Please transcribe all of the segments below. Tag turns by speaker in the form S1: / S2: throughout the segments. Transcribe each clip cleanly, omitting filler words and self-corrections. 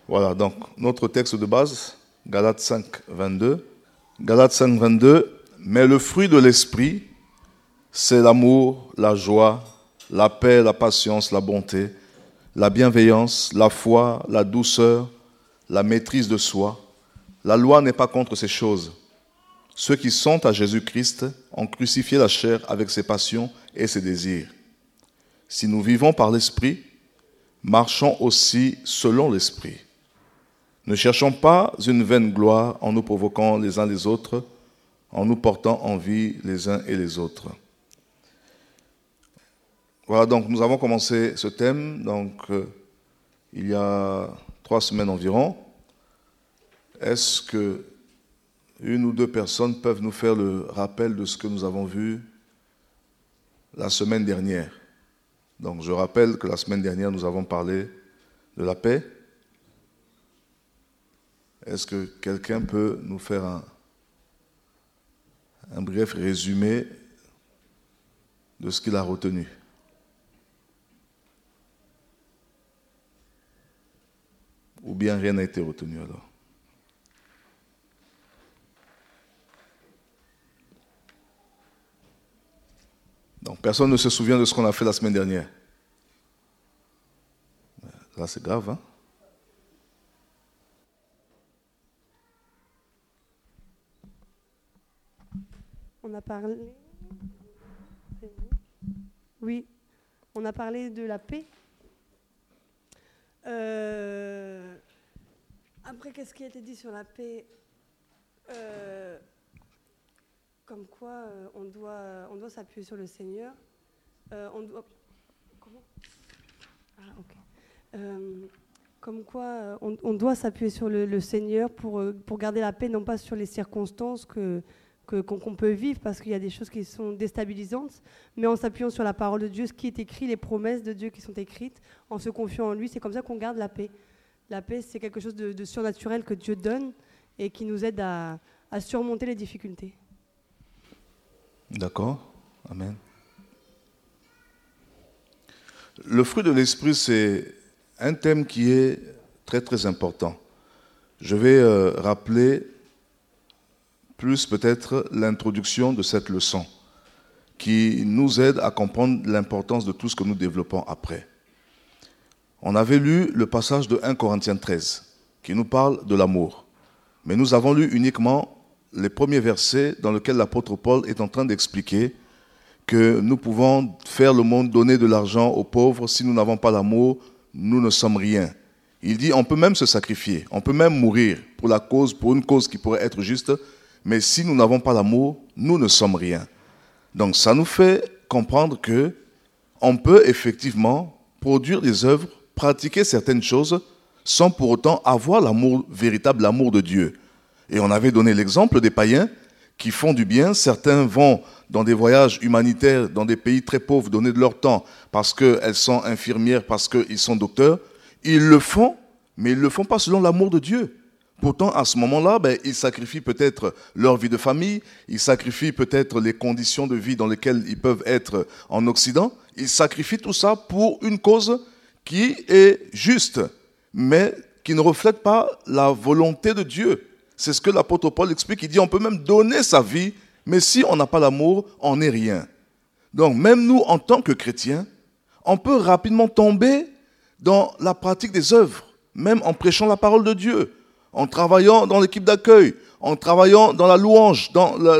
S1: Voilà, donc notre texte de base, Galates 5, 22. Galates 5, 22. Mais le fruit de l'esprit, c'est l'amour, la joie, la paix, la patience, la bonté, la bienveillance, la foi, la douceur, la maîtrise de soi. La loi n'est pas contre ces choses. Ceux qui sont à Jésus-Christ ont crucifié la chair avec ses passions et ses désirs. Si nous vivons par l'esprit, marchons aussi selon l'esprit. Ne cherchons pas une vaine gloire en nous provoquant les uns les autres, en nous portant envie les uns et les autres. Voilà, donc nous avons commencé ce thème il y a 3 semaines environ. Est-ce que une ou deux personnes peuvent nous faire le rappel de ce que nous avons vu la semaine dernière? Donc je rappelle que la semaine dernière, nous avons parlé de la paix. Est-ce que quelqu'un peut nous faire un bref résumé de ce qu'il a retenu? Ou bien rien n'a été retenu alors? Donc personne ne se souvient de ce qu'on a fait la semaine dernière. Là c'est grave, hein?
S2: On a parlé... Oui, on a parlé de la paix. Après, qu'est-ce qui a été dit sur la paix? Comme quoi, on doit s'appuyer sur le Seigneur. Comment? Ah, ok. Comme quoi, on doit s'appuyer sur le Seigneur pour garder la paix, non pas sur les circonstances qu'on peut vivre, parce qu'il y a des choses qui sont déstabilisantes, mais en s'appuyant sur la parole de Dieu, ce qui est écrit, les promesses de Dieu qui sont écrites, en se confiant en lui, c'est comme ça qu'on garde la paix. La paix, c'est quelque chose de surnaturel que Dieu donne et qui nous aide à surmonter les difficultés.
S1: D'accord, amen. Le fruit de l'esprit, c'est un thème qui est très très important. Je vais rappeler plus peut-être l'introduction de cette leçon qui nous aide à comprendre l'importance de tout ce que nous développons après. On avait lu le passage de 1 Corinthiens 13 qui nous parle de l'amour. Mais nous avons lu uniquement les premiers versets dans lesquels l'apôtre Paul est en train d'expliquer que nous pouvons faire le monde, donner de l'argent aux pauvres. Si nous n'avons pas l'amour, nous ne sommes rien. Il dit on peut même se sacrifier, on peut même mourir pour une cause qui pourrait être juste, mais si nous n'avons pas l'amour, nous ne sommes rien. Donc ça nous fait comprendre que on peut effectivement produire des œuvres, pratiquer certaines choses, sans pour autant avoir l'amour véritable, l'amour de Dieu. Et on avait donné l'exemple des païens qui font du bien. Certains vont dans des voyages humanitaires, dans des pays très pauvres, donner de leur temps parce qu'elles sont infirmières, parce qu'ils sont docteurs. Ils le font, mais ils ne le font pas selon l'amour de Dieu. Pourtant, à ce moment-là, ils sacrifient peut-être leur vie de famille, ils sacrifient peut-être les conditions de vie dans lesquelles ils peuvent être en Occident. Ils sacrifient tout ça pour une cause qui est juste, mais qui ne reflète pas la volonté de Dieu. C'est ce que l'apôtre Paul explique. Il dit on peut même donner sa vie, mais si on n'a pas l'amour, on n'est rien. Donc même nous, en tant que chrétiens, on peut rapidement tomber dans la pratique des œuvres, même en prêchant la parole de Dieu, en travaillant dans l'équipe d'accueil, en travaillant dans la louange,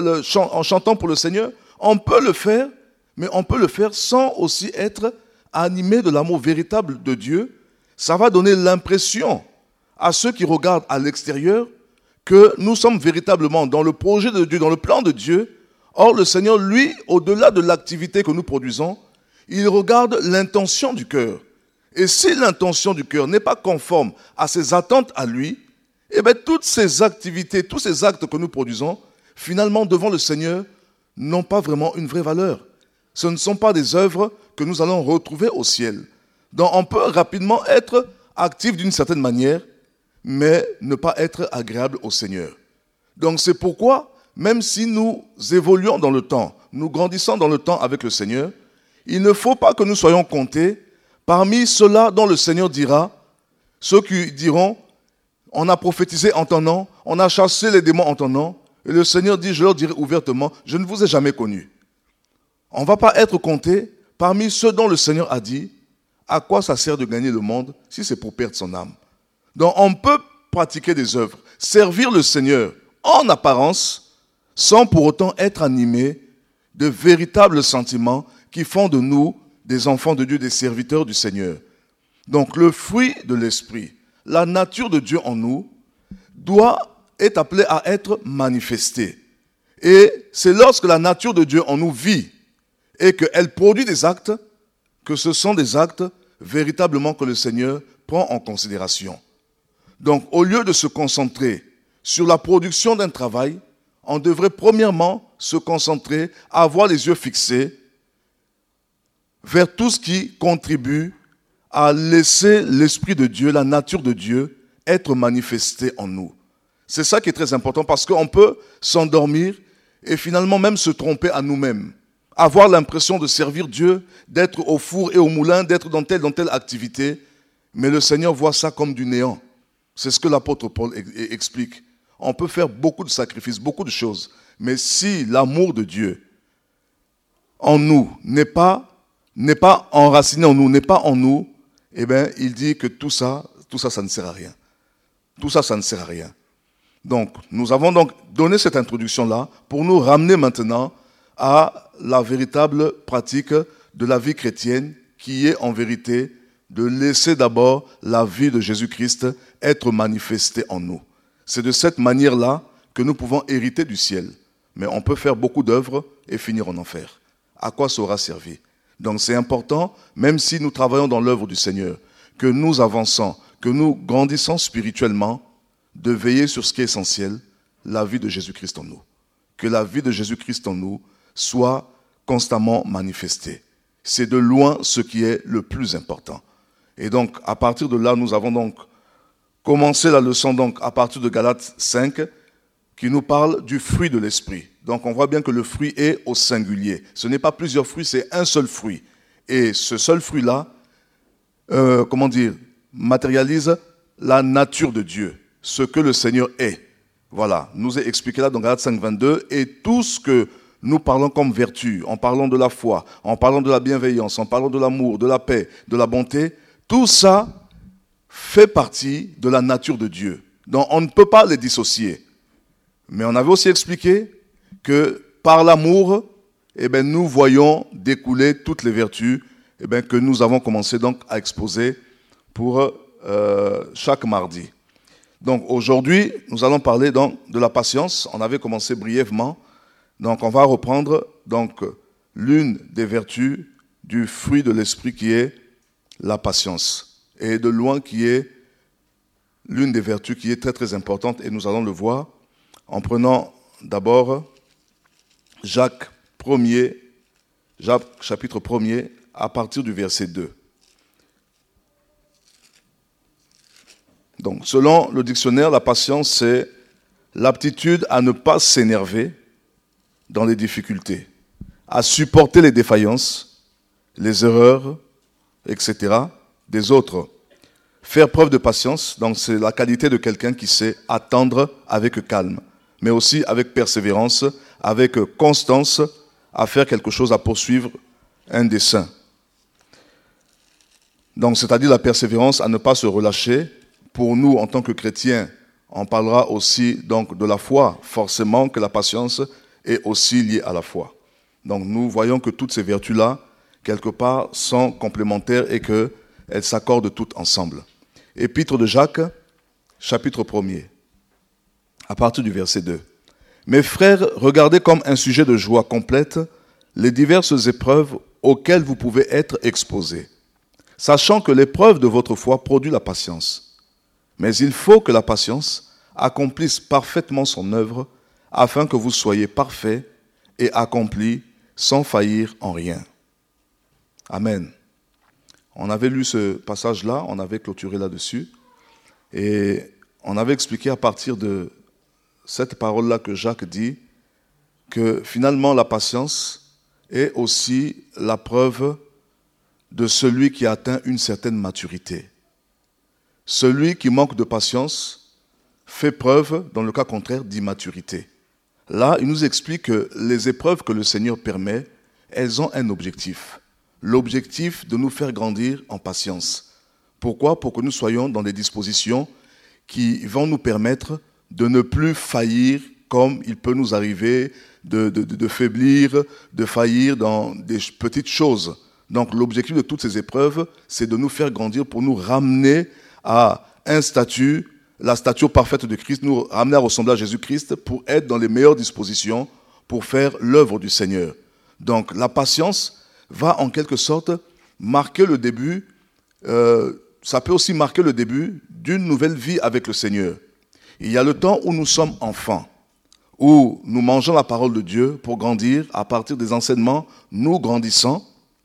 S1: en chantant pour le Seigneur. On peut le faire, mais on peut le faire sans aussi être animé de l'amour véritable de Dieu. Ça va donner l'impression à ceux qui regardent à l'extérieur que nous sommes véritablement dans le projet de Dieu, dans le plan de Dieu. Or, le Seigneur, lui, au-delà de l'activité que nous produisons, il regarde l'intention du cœur. Et si l'intention du cœur n'est pas conforme à ses attentes à lui, eh bien, toutes ces activités, tous ces actes que nous produisons, finalement, devant le Seigneur, n'ont pas vraiment une vraie valeur. Ce ne sont pas des œuvres que nous allons retrouver au ciel. Donc, on peut rapidement être actif d'une certaine manière, mais ne pas être agréable au Seigneur. Donc, c'est pourquoi, même si nous évoluons dans le temps, nous grandissons dans le temps avec le Seigneur, il ne faut pas que nous soyons comptés parmi ceux-là dont le Seigneur dira, ceux qui diront, On a prophétisé en ton nom, on a chassé les démons en ton nom. Et le Seigneur dit, je leur dirai ouvertement, je ne vous ai jamais connus. On ne va pas être compté parmi ceux dont le Seigneur a dit, à quoi ça sert de gagner le monde si c'est pour perdre son âme. Donc on peut pratiquer des œuvres, servir le Seigneur en apparence, sans pour autant être animé de véritables sentiments qui font de nous des enfants de Dieu, des serviteurs du Seigneur. Donc le fruit de l'esprit, la nature de Dieu en nous, est appelée à être manifestée. Et c'est lorsque la nature de Dieu en nous vit et qu'elle produit des actes, que ce sont des actes véritablement que le Seigneur prend en considération. Donc au lieu de se concentrer sur la production d'un travail, on devrait premièrement se concentrer, avoir les yeux fixés vers tout ce qui contribue à laisser l'Esprit de Dieu, la nature de Dieu, être manifestée en nous. C'est ça qui est très important parce qu'on peut s'endormir et finalement même se tromper à nous-mêmes. Avoir l'impression de servir Dieu, d'être au four et au moulin, d'être dans telle activité, mais le Seigneur voit ça comme du néant. C'est ce que l'apôtre Paul explique. On peut faire beaucoup de sacrifices, beaucoup de choses, mais si l'amour de Dieu en nous n'est pas enraciné en nous, n'est pas en nous, eh bien, il dit que tout ça, ça ne sert à rien. Tout ça, ça ne sert à rien. Donc, nous avons donc donné cette introduction-là pour nous ramener maintenant à la véritable pratique de la vie chrétienne qui est en vérité de laisser d'abord la vie de Jésus-Christ être manifestée en nous. C'est de cette manière-là que nous pouvons hériter du ciel. Mais on peut faire beaucoup d'œuvres et finir en enfer. À quoi ça aura servi? Donc c'est important, même si nous travaillons dans l'œuvre du Seigneur, que nous avançons, que nous grandissons spirituellement, de veiller sur ce qui est essentiel, la vie de Jésus-Christ en nous. Que la vie de Jésus-Christ en nous soit constamment manifestée. C'est de loin ce qui est le plus important. Et donc, à partir de là, nous avons donc commencé la leçon donc, à partir de Galates 5, qui nous parle du fruit de l'esprit. Donc, on voit bien que le fruit est au singulier. Ce n'est pas plusieurs fruits, c'est un seul fruit. Et ce seul fruit-là, matérialise la nature de Dieu, ce que le Seigneur est. Voilà, nous est expliqué là dans Galates 5, 22, et tout ce que nous parlons comme vertu, en parlant de la foi, en parlant de la bienveillance, en parlant de l'amour, de la paix, de la bonté, tout ça fait partie de la nature de Dieu. Donc on ne peut pas les dissocier. Mais on avait aussi expliqué que par l'amour, nous voyons découler toutes les vertus que nous avons commencé donc à exposer pour chaque mardi. Donc aujourd'hui, nous allons parler donc de la patience. On avait commencé brièvement. Donc on va reprendre donc l'une des vertus du fruit de l'esprit qui est la patience. Et de loin qui est l'une des vertus qui est très très importante et nous allons le voir en prenant d'abord Jacques chapitre 1er à partir du verset 2. Donc, selon le dictionnaire, la patience, c'est l'aptitude à ne pas s'énerver dans les difficultés, à supporter les défaillances, les erreurs, etc. des autres. Faire preuve de patience, donc c'est la qualité de quelqu'un qui sait attendre avec calme, mais aussi avec persévérance, avec constance, à faire quelque chose, à poursuivre un dessein. Donc, c'est-à-dire la persévérance, à ne pas se relâcher. Pour nous, en tant que chrétiens, on parlera aussi donc de la foi, forcément que la patience est aussi liée à la foi. Donc nous voyons que toutes ces vertus-là, quelque part, sont complémentaires et qu'elles s'accordent toutes ensemble. Épître de Jacques, chapitre 1er, à partir du verset 2. Mes frères, regardez comme un sujet de joie complète les diverses épreuves auxquelles vous pouvez être exposés, sachant que l'épreuve de votre foi produit la patience. Mais il faut que la patience accomplisse parfaitement son œuvre, afin que vous soyez parfaits et accomplis sans faillir en rien. Amen. On avait lu ce passage-là, on avait clôturé là-dessus, et on avait expliqué à partir de cette parole-là que Jacques dit, que finalement la patience est aussi la preuve de celui qui a atteint une certaine maturité. Celui qui manque de patience fait preuve, dans le cas contraire, d'immaturité. Là, il nous explique que les épreuves que le Seigneur permet, elles ont un objectif. L'objectif de nous faire grandir en patience. Pourquoi ? Pour que nous soyons dans des dispositions qui vont nous permettre de ne plus faillir comme il peut nous arriver de faiblir, de faillir dans des petites choses. Donc l'objectif de toutes ces épreuves, c'est de nous faire grandir pour nous ramener à un statut, la stature parfaite de Christ, nous ramener à ressembler à Jésus-Christ pour être dans les meilleures dispositions pour faire l'œuvre du Seigneur. Donc la patience va en quelque sorte marquer le début, ça peut aussi marquer le début d'une nouvelle vie avec le Seigneur. Il y a le temps où nous sommes enfants, où nous mangeons la parole de Dieu pour grandir. À partir des enseignements, nous grandissons.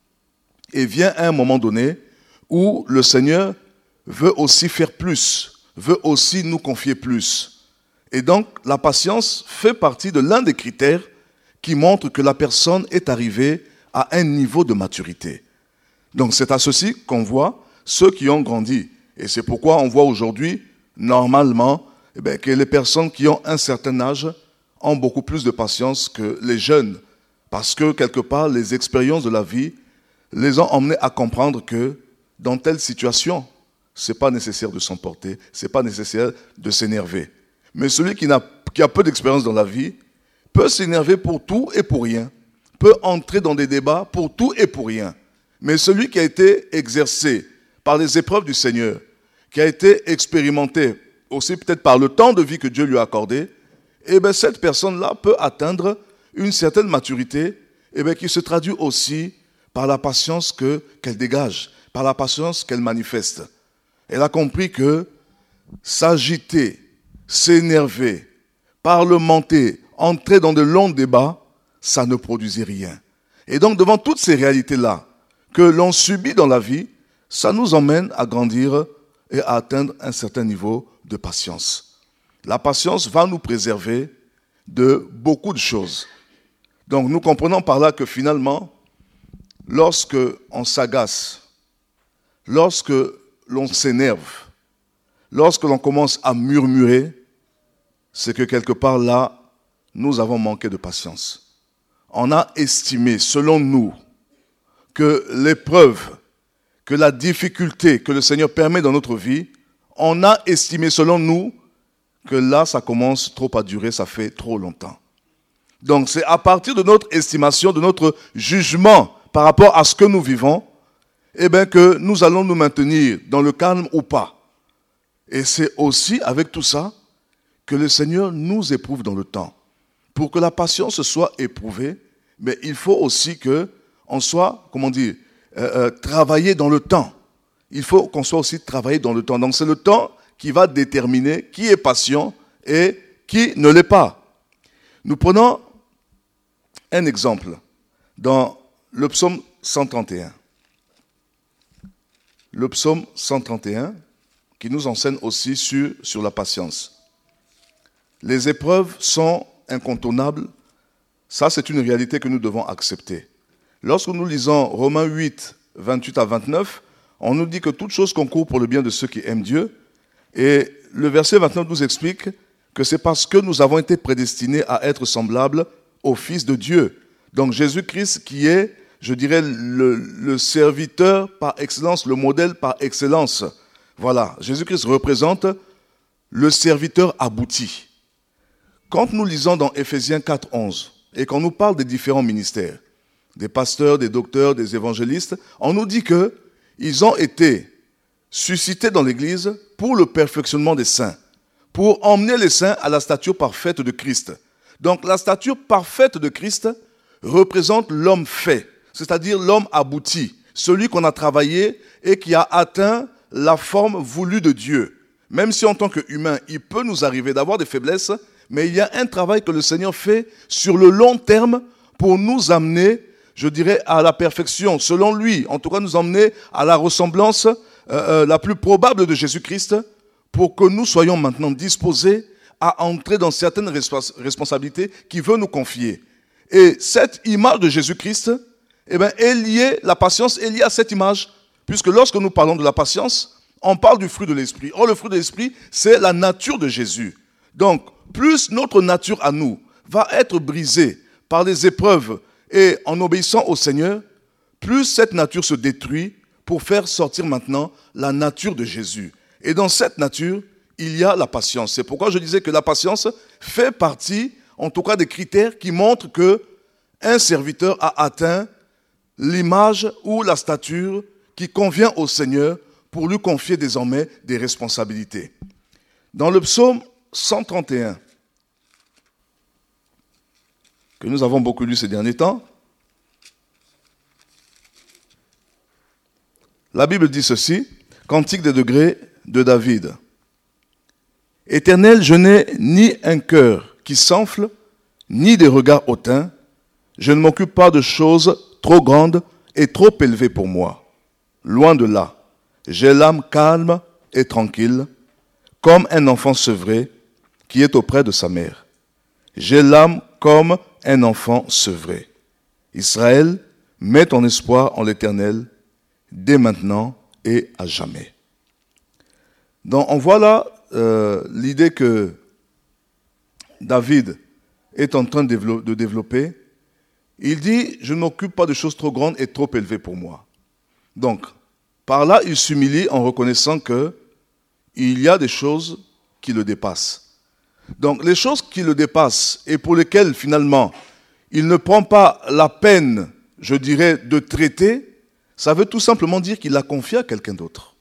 S1: Et vient un moment donné où le Seigneur veut aussi faire plus, veut aussi nous confier plus. Et donc, la patience fait partie de l'un des critères qui montrent que la personne est arrivée à un niveau de maturité. Donc, c'est à ceci qu'on voit ceux qui ont grandi. Et c'est pourquoi on voit aujourd'hui, normalement, que les personnes qui ont un certain âge ont beaucoup plus de patience que les jeunes. Parce que, quelque part, les expériences de la vie les ont emmenés à comprendre que dans telle situation, ce n'est pas nécessaire de s'emporter, ce n'est pas nécessaire de s'énerver. Mais celui qui a peu d'expérience dans la vie peut s'énerver pour tout et pour rien, peut entrer dans des débats pour tout et pour rien. Mais celui qui a été exercé par les épreuves du Seigneur, qui a été expérimenté aussi peut-être par le temps de vie que Dieu lui a accordé, cette personne-là peut atteindre une certaine maturité qui se traduit aussi par la patience qu'elle dégage, par la patience qu'elle manifeste. Elle a compris que s'agiter, s'énerver, parlementer, entrer dans de longs débats, ça ne produisait rien. Et donc, devant toutes ces réalités-là que l'on subit dans la vie, ça nous emmène à grandir et à atteindre un certain niveau de patience. La patience va nous préserver de beaucoup de choses. Donc, nous comprenons par là que finalement, lorsque on s'agace, lorsque l'on s'énerve, lorsque l'on commence à murmurer, c'est que quelque part là, nous avons manqué de patience. On a estimé, selon nous, que l'épreuve, que la difficulté que le Seigneur permet dans notre vie, on a estimé, selon nous, que là, ça commence trop à durer, ça fait trop longtemps. Donc, c'est à partir de notre estimation, de notre jugement par rapport à ce que nous vivons, que nous allons nous maintenir dans le calme ou pas. Et c'est aussi avec tout ça que le Seigneur nous éprouve dans le temps. Pour que la patience soit éprouvée, mais il faut aussi qu'on soit, travaillé dans le temps. Il faut qu'on soit aussi travaillé dans le temps. Donc c'est le temps qui va déterminer qui est patient et qui ne l'est pas. Nous prenons un exemple dans le psaume 131. Le psaume 131 qui nous enseigne aussi sur la patience. Les épreuves sont incontournables. Ça, c'est une réalité que nous devons accepter. Lorsque nous lisons Romains 8, 28 à 29, on nous dit que toute chose concourt pour le bien de ceux qui aiment Dieu. Et le verset 29 nous explique que c'est parce que nous avons été prédestinés à être semblables au Fils de Dieu. Donc Jésus-Christ qui est, je dirais, le serviteur par excellence, le modèle par excellence. Voilà, Jésus-Christ représente le serviteur abouti. Quand nous lisons dans Éphésiens 4, 11, et qu'on nous parle des différents ministères, des pasteurs, des docteurs, des évangélistes, on nous dit qu'ils ont été suscités dans l'Église pour le perfectionnement des saints, pour emmener les saints à la stature parfaite de Christ. Donc la stature parfaite de Christ représente l'homme fait, c'est-à-dire l'homme abouti, celui qu'on a travaillé et qui a atteint la forme voulue de Dieu. Même si en tant qu'humain, il peut nous arriver d'avoir des faiblesses, mais il y a un travail que le Seigneur fait sur le long terme pour nous amener, je dirais, à la perfection, selon lui, en tout cas nous emmener à la ressemblance la plus probable de Jésus-Christ, pour que nous soyons maintenant disposés à entrer dans certaines responsabilités qu'il veut nous confier. Et cette image de Jésus-Christ, est liée, la patience est liée à cette image, puisque lorsque nous parlons de la patience, on parle du fruit de l'esprit. Or, le fruit de l'esprit, c'est la nature de Jésus. Donc, plus notre nature à nous va être brisée par les épreuves et en obéissant au Seigneur, plus cette nature se détruit pour faire sortir maintenant la nature de Jésus. Et dans cette nature, il y a la patience. C'est pourquoi je disais que la patience fait partie, en tout cas, des critères qui montrent qu'un serviteur a atteint l'image ou la stature qui convient au Seigneur pour lui confier désormais des responsabilités. Dans le psaume 131, que nous avons beaucoup lu ces derniers temps, la Bible dit ceci, Cantique des degrés de David. Éternel, je n'ai ni un cœur qui s'enfle, ni des regards hautains. Je ne m'occupe pas de choses trop grandes et trop élevées pour moi. Loin de là, j'ai l'âme calme et tranquille, comme un enfant sevré qui est auprès de sa mère. J'ai l'âme comme un enfant sevré. Israël, mets ton espoir en l'Éternel, dès maintenant et à jamais. Donc on voit là l'idée que David est en train de développer. Il dit, je ne m'occupe pas de choses trop grandes et trop élevées pour moi. Donc, par là, il s'humilie en reconnaissant qu'il y a des choses qui le dépassent. Donc, les choses qui le dépassent et pour lesquelles, finalement, il ne prend pas la peine, je dirais, de traiter, ça veut tout simplement dire qu'il l'a confié à quelqu'un d'autre.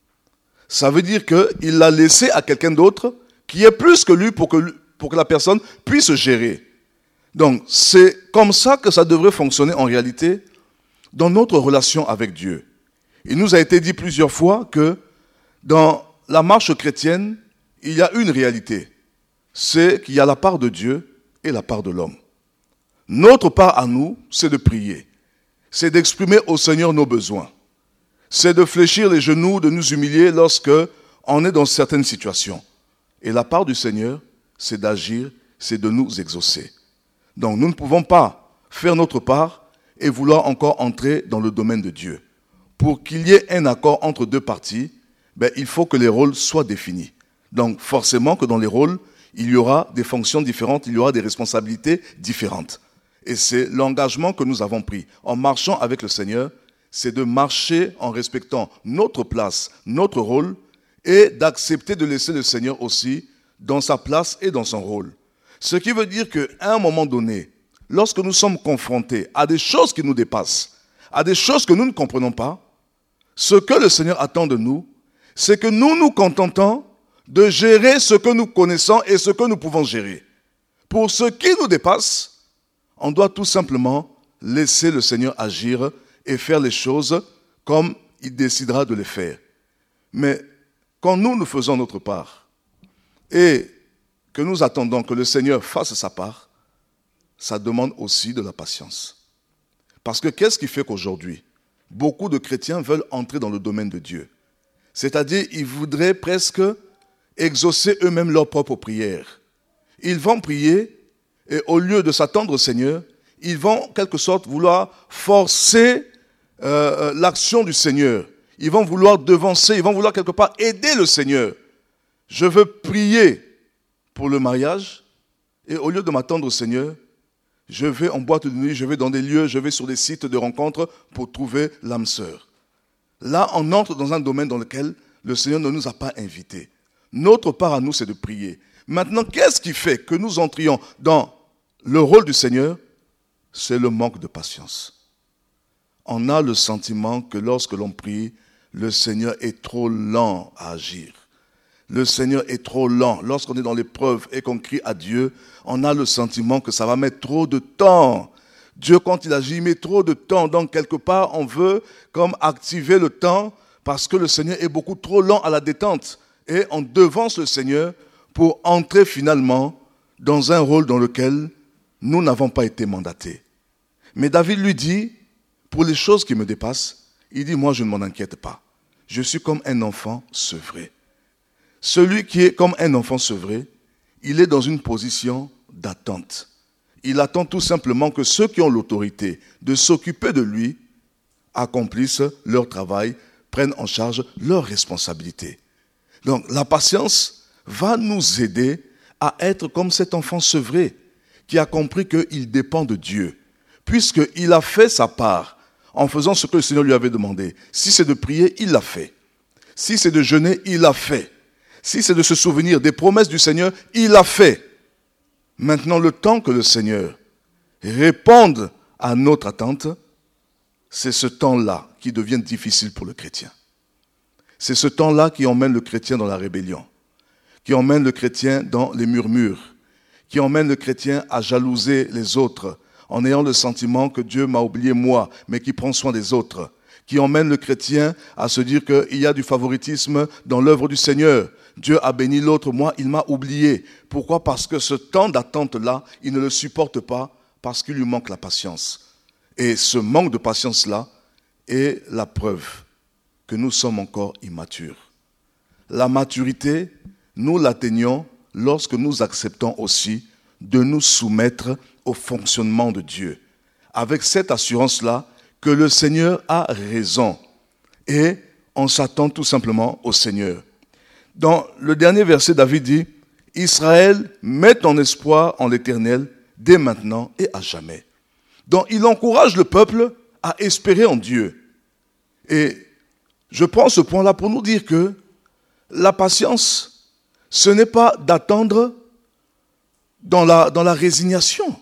S1: Ça veut dire qu'il l'a laissé à quelqu'un d'autre qui est plus que lui pour que la personne puisse gérer. Donc, c'est comme ça que ça devrait fonctionner en réalité dans notre relation avec Dieu. Il nous a été dit plusieurs fois que dans la marche chrétienne, il y a une réalité. C'est qu'il y a la part de Dieu et la part de l'homme. Notre part à nous, c'est de prier. C'est d'exprimer au Seigneur nos besoins. C'est de fléchir les genoux, de nous humilier lorsque on est dans certaines situations. Et la part du Seigneur, c'est d'agir, c'est de nous exaucer. Donc nous ne pouvons pas faire notre part et vouloir encore entrer dans le domaine de Dieu. Pour qu'il y ait un accord entre deux parties, il faut que les rôles soient définis. Donc forcément que dans les rôles, il y aura des fonctions différentes, il y aura des responsabilités différentes. Et c'est l'engagement que nous avons pris. En marchant avec le Seigneur, c'est de marcher en respectant notre place, notre rôle, et d'accepter de laisser le Seigneur aussi dans sa place et dans son rôle. Ce qui veut dire qu'à un moment donné, lorsque nous sommes confrontés à des choses qui nous dépassent, à des choses que nous ne comprenons pas, ce que le Seigneur attend de nous, c'est que nous nous contentons de gérer ce que nous connaissons et ce que nous pouvons gérer. Pour ce qui nous dépasse, on doit tout simplement laisser le Seigneur agir et faire les choses comme il décidera de les faire. Mais quand nous faisons notre part et que nous attendons que le Seigneur fasse sa part, ça demande aussi de la patience. Parce que qu'est-ce qui fait qu'aujourd'hui, beaucoup de chrétiens veulent entrer dans le domaine de Dieu? C'est-à-dire, ils voudraient presque exaucer eux-mêmes leurs propres prières. Ils vont prier et au lieu de s'attendre au Seigneur, ils vont en quelque sorte vouloir forcer l'action du Seigneur. Ils vont vouloir devancer, ils vont vouloir quelque part aider le Seigneur. Je veux prier pour le mariage et au lieu de m'attendre au Seigneur, je vais en boîte de nuit, je vais dans des lieux, je vais sur des sites de rencontres pour trouver l'âme sœur. Là, on entre dans un domaine dans lequel le Seigneur ne nous a pas invités. Notre part à nous, c'est de prier. Maintenant, qu'est-ce qui fait que nous entrions dans le rôle du Seigneur? C'est le manque de patience. On a le sentiment que lorsque l'on prie, le Seigneur est trop lent à agir. Le Seigneur est trop lent. Lorsqu'on est dans l'épreuve et qu'on crie à Dieu, on a le sentiment que ça va mettre trop de temps. Dieu, quand il agit, il met trop de temps. Donc, quelque part, on veut comme activer le temps parce que le Seigneur est beaucoup trop lent à la détente. Et on devance le Seigneur pour entrer finalement dans un rôle dans lequel nous n'avons pas été mandatés. Mais David lui dit, pour les choses qui me dépassent, il dit, moi je ne m'en inquiète pas. Je suis comme un enfant sevré. Celui qui est comme un enfant sevré, il est dans une position d'attente. Il attend tout simplement que ceux qui ont l'autorité de s'occuper de lui accomplissent leur travail prennent en charge leurs responsabilités. Donc la patience va nous aider à être comme cet enfant sevré qui a compris qu'il dépend de Dieu, puisqu'il a fait sa part en faisant ce que le Seigneur lui avait demandé. Si c'est de prier, il l'a fait. Si c'est de jeûner, il l'a fait. Si c'est de se souvenir des promesses du Seigneur, il l'a fait. Maintenant, le temps que le Seigneur réponde à notre attente, c'est ce temps-là qui devient difficile pour le chrétien. C'est ce temps-là qui emmène le chrétien dans la rébellion, qui emmène le chrétien dans les murmures, qui emmène le chrétien à jalouser les autres, en ayant le sentiment que Dieu m'a oublié moi, mais qui prend soin des autres, qui emmène le chrétien à se dire qu'il y a du favoritisme dans l'œuvre du Seigneur. Dieu a béni l'autre, moi, il m'a oublié. Pourquoi ? Parce que ce temps d'attente-là, il ne le supporte pas parce qu'il lui manque la patience. Et ce manque de patience-là est la preuve que nous sommes encore immatures. La maturité, nous l'atteignons lorsque nous acceptons aussi de nous soumettre au fonctionnement de Dieu, avec cette assurance-là que le Seigneur a raison et on s'attend tout simplement au Seigneur. Dans le dernier verset, David dit « Israël, mets ton espoir en l'Éternel dès maintenant et à jamais. » Donc il encourage le peuple à espérer en Dieu. Et je prends ce point-là pour nous dire que la patience, ce n'est pas d'attendre dans la résignation.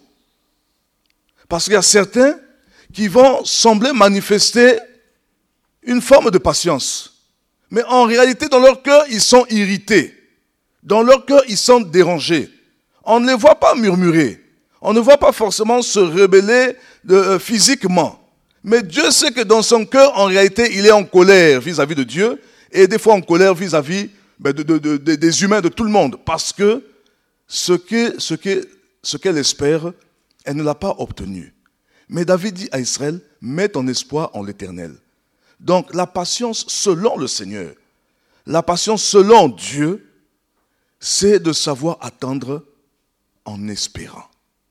S1: Parce qu'il y a certains qui vont sembler manifester une forme de patience. Mais en réalité, dans leur cœur, ils sont irrités. Dans leur cœur, ils sont dérangés. On ne les voit pas murmurer. On ne voit pas forcément se rebeller physiquement. Mais Dieu sait que dans son cœur, en réalité, il est en colère vis-à-vis de Dieu et des fois en colère vis-à-vis des humains, de tout le monde. Parce que ce qu'elle espère, elle ne l'a pas obtenu. Mais David dit à Israël, mets ton espoir en l'Éternel. Donc la patience selon le Seigneur, la patience selon Dieu, c'est de savoir attendre en espérant.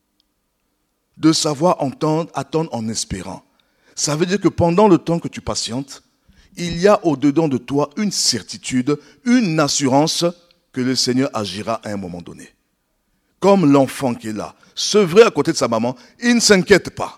S1: De savoir attendre en espérant. Ça veut dire que pendant le temps que tu patientes, il y a au-dedans de toi une certitude, une assurance que le Seigneur agira à un moment donné. Comme l'enfant qui est là, sevré à côté de sa maman, il ne s'inquiète pas.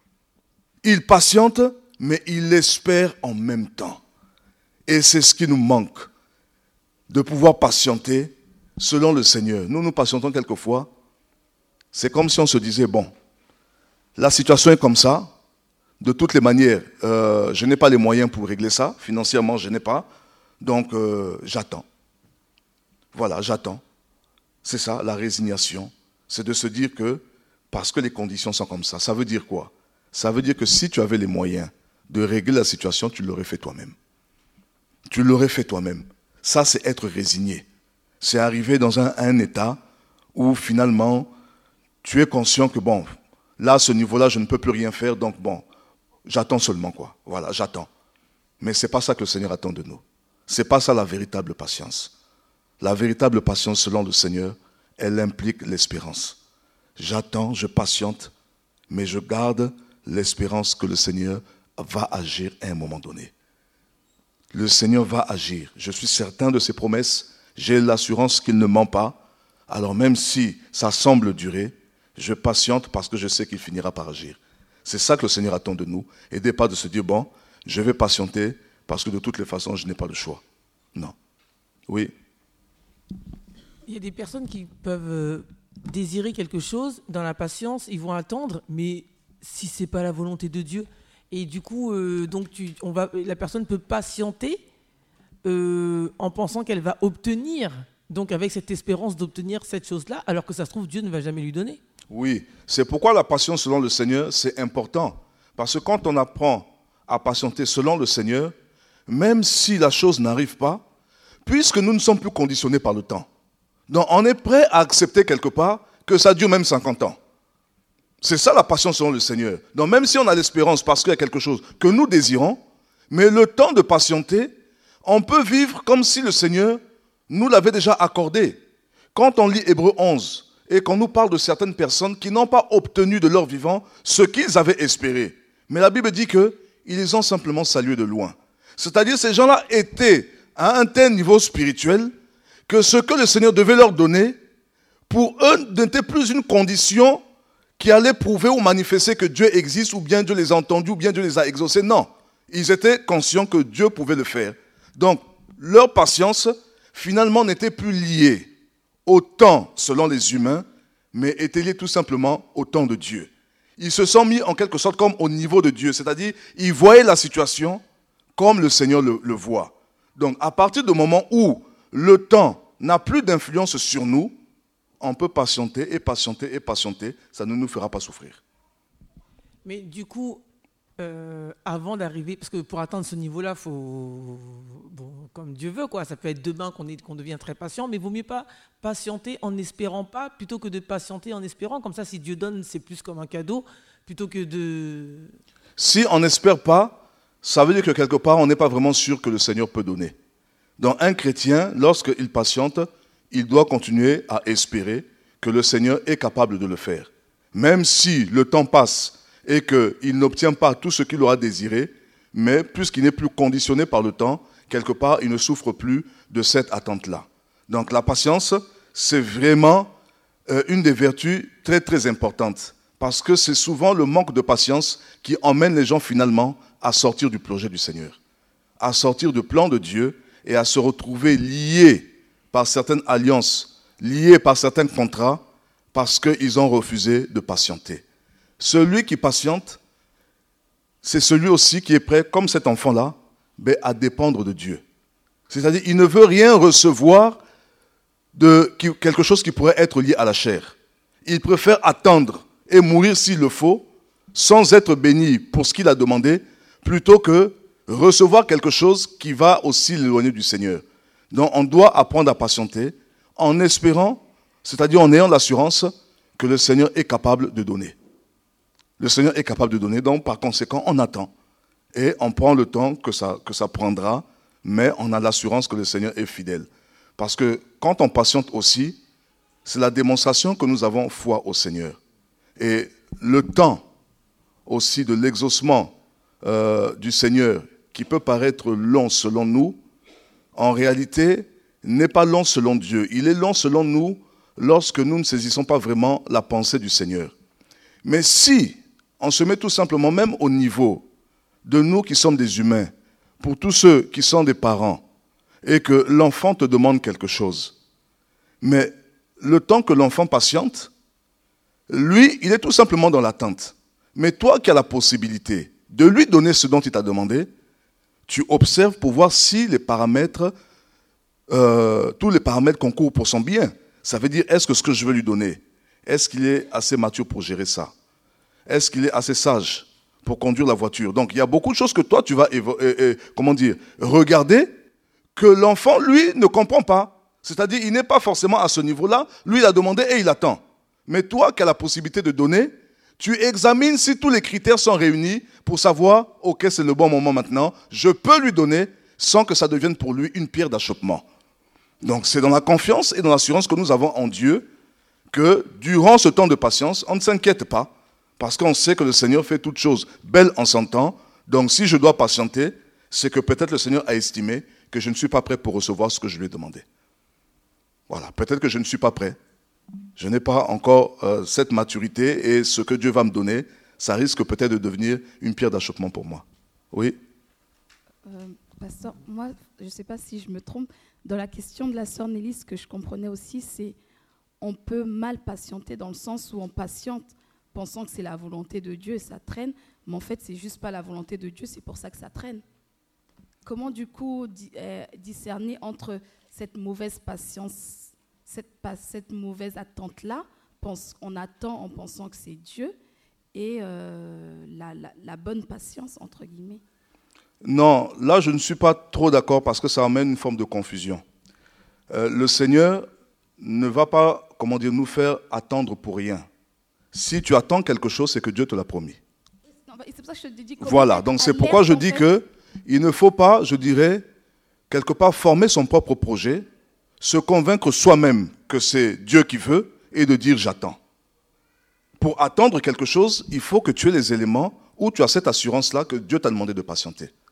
S1: Il patiente, mais il espère en même temps. Et c'est ce qui nous manque, de pouvoir patienter selon le Seigneur. Nous patientons quelquefois, c'est comme si on se disait, bon, la situation est comme ça, de toutes les manières, je n'ai pas les moyens pour régler ça, financièrement je n'ai pas, donc j'attends. Voilà, j'attends. C'est ça, la résignation, c'est de se dire que, parce que les conditions sont comme ça veut dire quoi ? Ça veut dire que si tu avais les moyens de régler la situation, tu l'aurais fait toi-même. Tu l'aurais fait toi-même. Ça, c'est être résigné. C'est arriver dans un état où finalement, tu es conscient que bon, là, à ce niveau-là, je ne peux plus rien faire, donc bon, j'attends seulement quoi. Voilà, j'attends. Mais ce n'est pas ça que le Seigneur attend de nous. Ce n'est pas ça la véritable patience. La véritable patience selon le Seigneur, elle implique l'espérance. J'attends, je patiente, mais je garde l'espérance que le Seigneur va agir à un moment donné. Le Seigneur va agir. Je suis certain de ses promesses. J'ai l'assurance qu'il ne ment pas. Alors même si ça semble durer, je patiente parce que je sais qu'il finira par agir. C'est ça que le Seigneur attend de nous. Et pas de se dire, bon, je vais patienter parce que de toutes les façons, je n'ai pas le choix. Non. Oui.
S3: Il y a des personnes qui peuvent désirer quelque chose. Dans la patience, ils vont attendre, mais si ce n'est pas la volonté de Dieu. Et du coup, la personne peut patienter en pensant qu'elle va obtenir, donc avec cette espérance d'obtenir cette chose-là, alors que ça se trouve, Dieu ne va jamais lui donner.
S1: Oui, c'est pourquoi la patience selon le Seigneur, c'est important. Parce que quand on apprend à patienter selon le Seigneur, même si la chose n'arrive pas, puisque nous ne sommes plus conditionnés par le temps, donc on est prêt à accepter quelque part que ça dure même 50 ans. C'est ça la patience selon le Seigneur. Donc même si on a l'espérance parce qu'il y a quelque chose que nous désirons, mais le temps de patienter, on peut vivre comme si le Seigneur nous l'avait déjà accordé. Quand on lit Hébreux 11 et qu'on nous parle de certaines personnes qui n'ont pas obtenu de leur vivant ce qu'ils avaient espéré, mais la Bible dit qu'ils ont simplement salué de loin. C'est-à-dire ces gens-là étaient à un tel niveau spirituel que ce que le Seigneur devait leur donner, pour eux, n'était plus une condition qui allait prouver ou manifester que Dieu existe, ou bien Dieu les a entendus, ou bien Dieu les a exaucés. Non, ils étaient conscients que Dieu pouvait le faire. Donc, leur patience, finalement, n'était plus liée au temps selon les humains, mais était liée tout simplement au temps de Dieu. Ils se sont mis en quelque sorte comme au niveau de Dieu, c'est-à-dire ils voyaient la situation comme le Seigneur le voit. Donc, à partir du moment où le temps n'a plus d'influence sur nous, on peut patienter et patienter et patienter, ça ne nous fera pas souffrir.
S3: Mais du coup, avant d'arriver, parce que pour atteindre ce niveau-là, il faut, bon, comme Dieu veut, quoi. Ça peut être demain qu'on devient très patient, mais il vaut mieux pas patienter en n'espérant pas, plutôt que de patienter en espérant. Comme ça, si Dieu donne, c'est plus comme un cadeau, plutôt que de...
S1: Si on n'espère pas, ça veut dire que quelque part, on n'est pas vraiment sûr que le Seigneur peut donner. Donc un chrétien, lorsqu'il patiente, il doit continuer à espérer que le Seigneur est capable de le faire. Même si le temps passe et qu'il n'obtient pas tout ce qu'il aura désiré, mais puisqu'il n'est plus conditionné par le temps, quelque part, il ne souffre plus de cette attente-là. Donc la patience, c'est vraiment une des vertus très très importantes, parce que c'est souvent le manque de patience qui emmène les gens finalement à sortir du projet du Seigneur, à sortir du plan de Dieu et à se retrouver liés par certaines alliances, liés par certains contrats, parce qu'ils ont refusé de patienter. Celui qui patiente, c'est celui aussi qui est prêt, comme cet enfant-là, à dépendre de Dieu. C'est-à-dire, il ne veut rien recevoir de quelque chose qui pourrait être lié à la chair. Il préfère attendre et mourir s'il le faut, sans être béni pour ce qu'il a demandé, plutôt que recevoir quelque chose qui va aussi l'éloigner du Seigneur. Donc, on doit apprendre à patienter en espérant, c'est-à-dire en ayant l'assurance que le Seigneur est capable de donner. Le Seigneur est capable de donner, donc par conséquent, on attend. Et on prend le temps que ça prendra, mais on a l'assurance que le Seigneur est fidèle. Parce que quand on patiente aussi, c'est la démonstration que nous avons foi au Seigneur. Et le temps aussi de l'exaucement du Seigneur, qui peut paraître long selon nous, en réalité, n'est pas long selon Dieu. Il est long selon nous lorsque nous ne saisissons pas vraiment la pensée du Seigneur. Mais si on se met tout simplement même au niveau de nous qui sommes des humains, pour tous ceux qui sont des parents, et que l'enfant te demande quelque chose, mais le temps que l'enfant patiente, lui, il est tout simplement dans l'attente. Mais toi qui as la possibilité de lui donner ce dont il t'a demandé, tu observes pour voir si les paramètres, tous les paramètres concourent pour son bien. Ça veut dire, est-ce que ce que je veux lui donner, est-ce qu'il est assez mature pour gérer ça? Est-ce qu'il est assez sage pour conduire la voiture? Donc, il y a beaucoup de choses que toi, tu vas regarder, que l'enfant, lui, ne comprend pas. C'est-à-dire, il n'est pas forcément à ce niveau-là. Lui, il a demandé et il attend. Mais toi, qui as la possibilité de donner, tu examines si tous les critères sont réunis pour savoir, ok, c'est le bon moment maintenant, je peux lui donner sans que ça devienne pour lui une pierre d'achoppement. Donc, c'est dans la confiance et dans l'assurance que nous avons en Dieu que durant ce temps de patience, on ne s'inquiète pas. Parce qu'on sait que le Seigneur fait toutes choses belles en son temps. Donc si je dois patienter, c'est que peut-être le Seigneur a estimé que je ne suis pas prêt pour recevoir ce que je lui ai demandé. Voilà, peut-être que je ne suis pas prêt. Je n'ai pas encore cette maturité et ce que Dieu va me donner, ça risque peut-être de devenir une pierre d'achoppement pour moi. Oui.
S4: Pasteur, moi, je ne sais pas si je me trompe. Dans la question de la sœur Nelly, ce que je comprenais aussi, c'est on peut mal patienter dans le sens où on patiente pensant que c'est la volonté de Dieu et ça traîne, mais en fait, c'est juste pas la volonté de Dieu, c'est pour ça que ça traîne. Comment, du coup, discerner entre cette mauvaise patience, cette mauvaise attente-là, on attend en pensant que c'est Dieu, et la bonne patience, entre guillemets?
S1: Non, là, je ne suis pas trop d'accord parce que ça amène une forme de confusion. Le Seigneur ne va pas, nous faire attendre pour rien. Si tu attends quelque chose, c'est que Dieu te l'a promis.
S4: C'est pour ça que je te dis
S1: voilà, donc c'est pourquoi je dis qu'il ne faut pas, je dirais, quelque part former son propre projet, se convaincre soi-même que c'est Dieu qui veut et de dire j'attends. Pour attendre quelque chose, il faut que tu aies les éléments où tu as cette assurance-là que Dieu t'a demandé de patienter.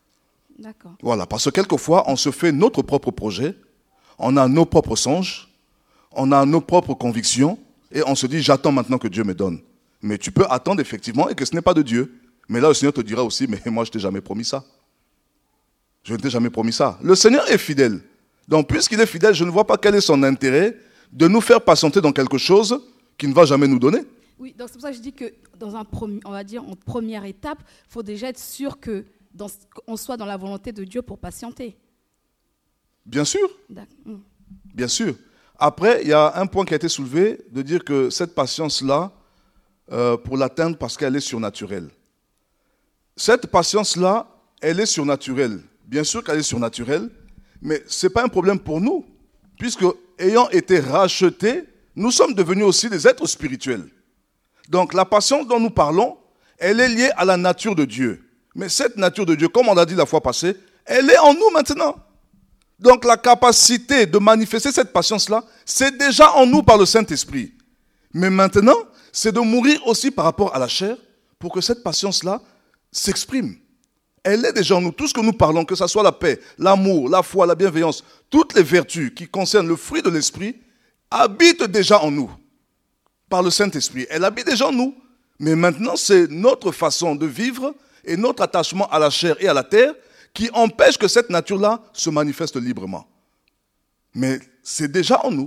S4: D'accord.
S1: Voilà, parce que quelquefois, on se fait notre propre projet, on a nos propres songes, on a nos propres convictions, et on se dit, j'attends maintenant que Dieu me donne. Mais tu peux attendre effectivement et que ce n'est pas de Dieu. Mais là, le Seigneur te dira aussi, mais moi, je ne t'ai jamais promis ça. Je ne t'ai jamais promis ça. Le Seigneur est fidèle. Donc, puisqu'il est fidèle, je ne vois pas quel est son intérêt de nous faire patienter dans quelque chose qu'il ne va jamais nous donner.
S4: Oui, donc c'est pour ça que je dis que on va dire en première étape, il faut déjà être sûr qu'on soit dans la volonté de Dieu pour patienter.
S1: Bien sûr.
S4: D'accord.
S1: Bien sûr. Après, il y a un point qui a été soulevé, de dire que cette patience-là, pour l'atteindre, parce qu'elle est surnaturelle. Cette patience-là, elle est surnaturelle. Bien sûr qu'elle est surnaturelle, mais ce n'est pas un problème pour nous, puisque, ayant été rachetés, nous sommes devenus aussi des êtres spirituels. Donc, la patience dont nous parlons, elle est liée à la nature de Dieu. Mais cette nature de Dieu, comme on l'a dit la fois passée, elle est en nous maintenant. Donc, la capacité de manifester cette patience-là, c'est déjà en nous par le Saint-Esprit. Mais maintenant, c'est de mourir aussi par rapport à la chair pour que cette patience-là s'exprime. Elle est déjà en nous. Tout ce que nous parlons, que ce soit la paix, l'amour, la foi, la bienveillance, toutes les vertus qui concernent le fruit de l'esprit, habitent déjà en nous par le Saint-Esprit. Elle habite déjà en nous. Mais maintenant, c'est notre façon de vivre et notre attachement à la chair et à la terre qui empêche que cette nature-là se manifeste librement. Mais c'est déjà en nous.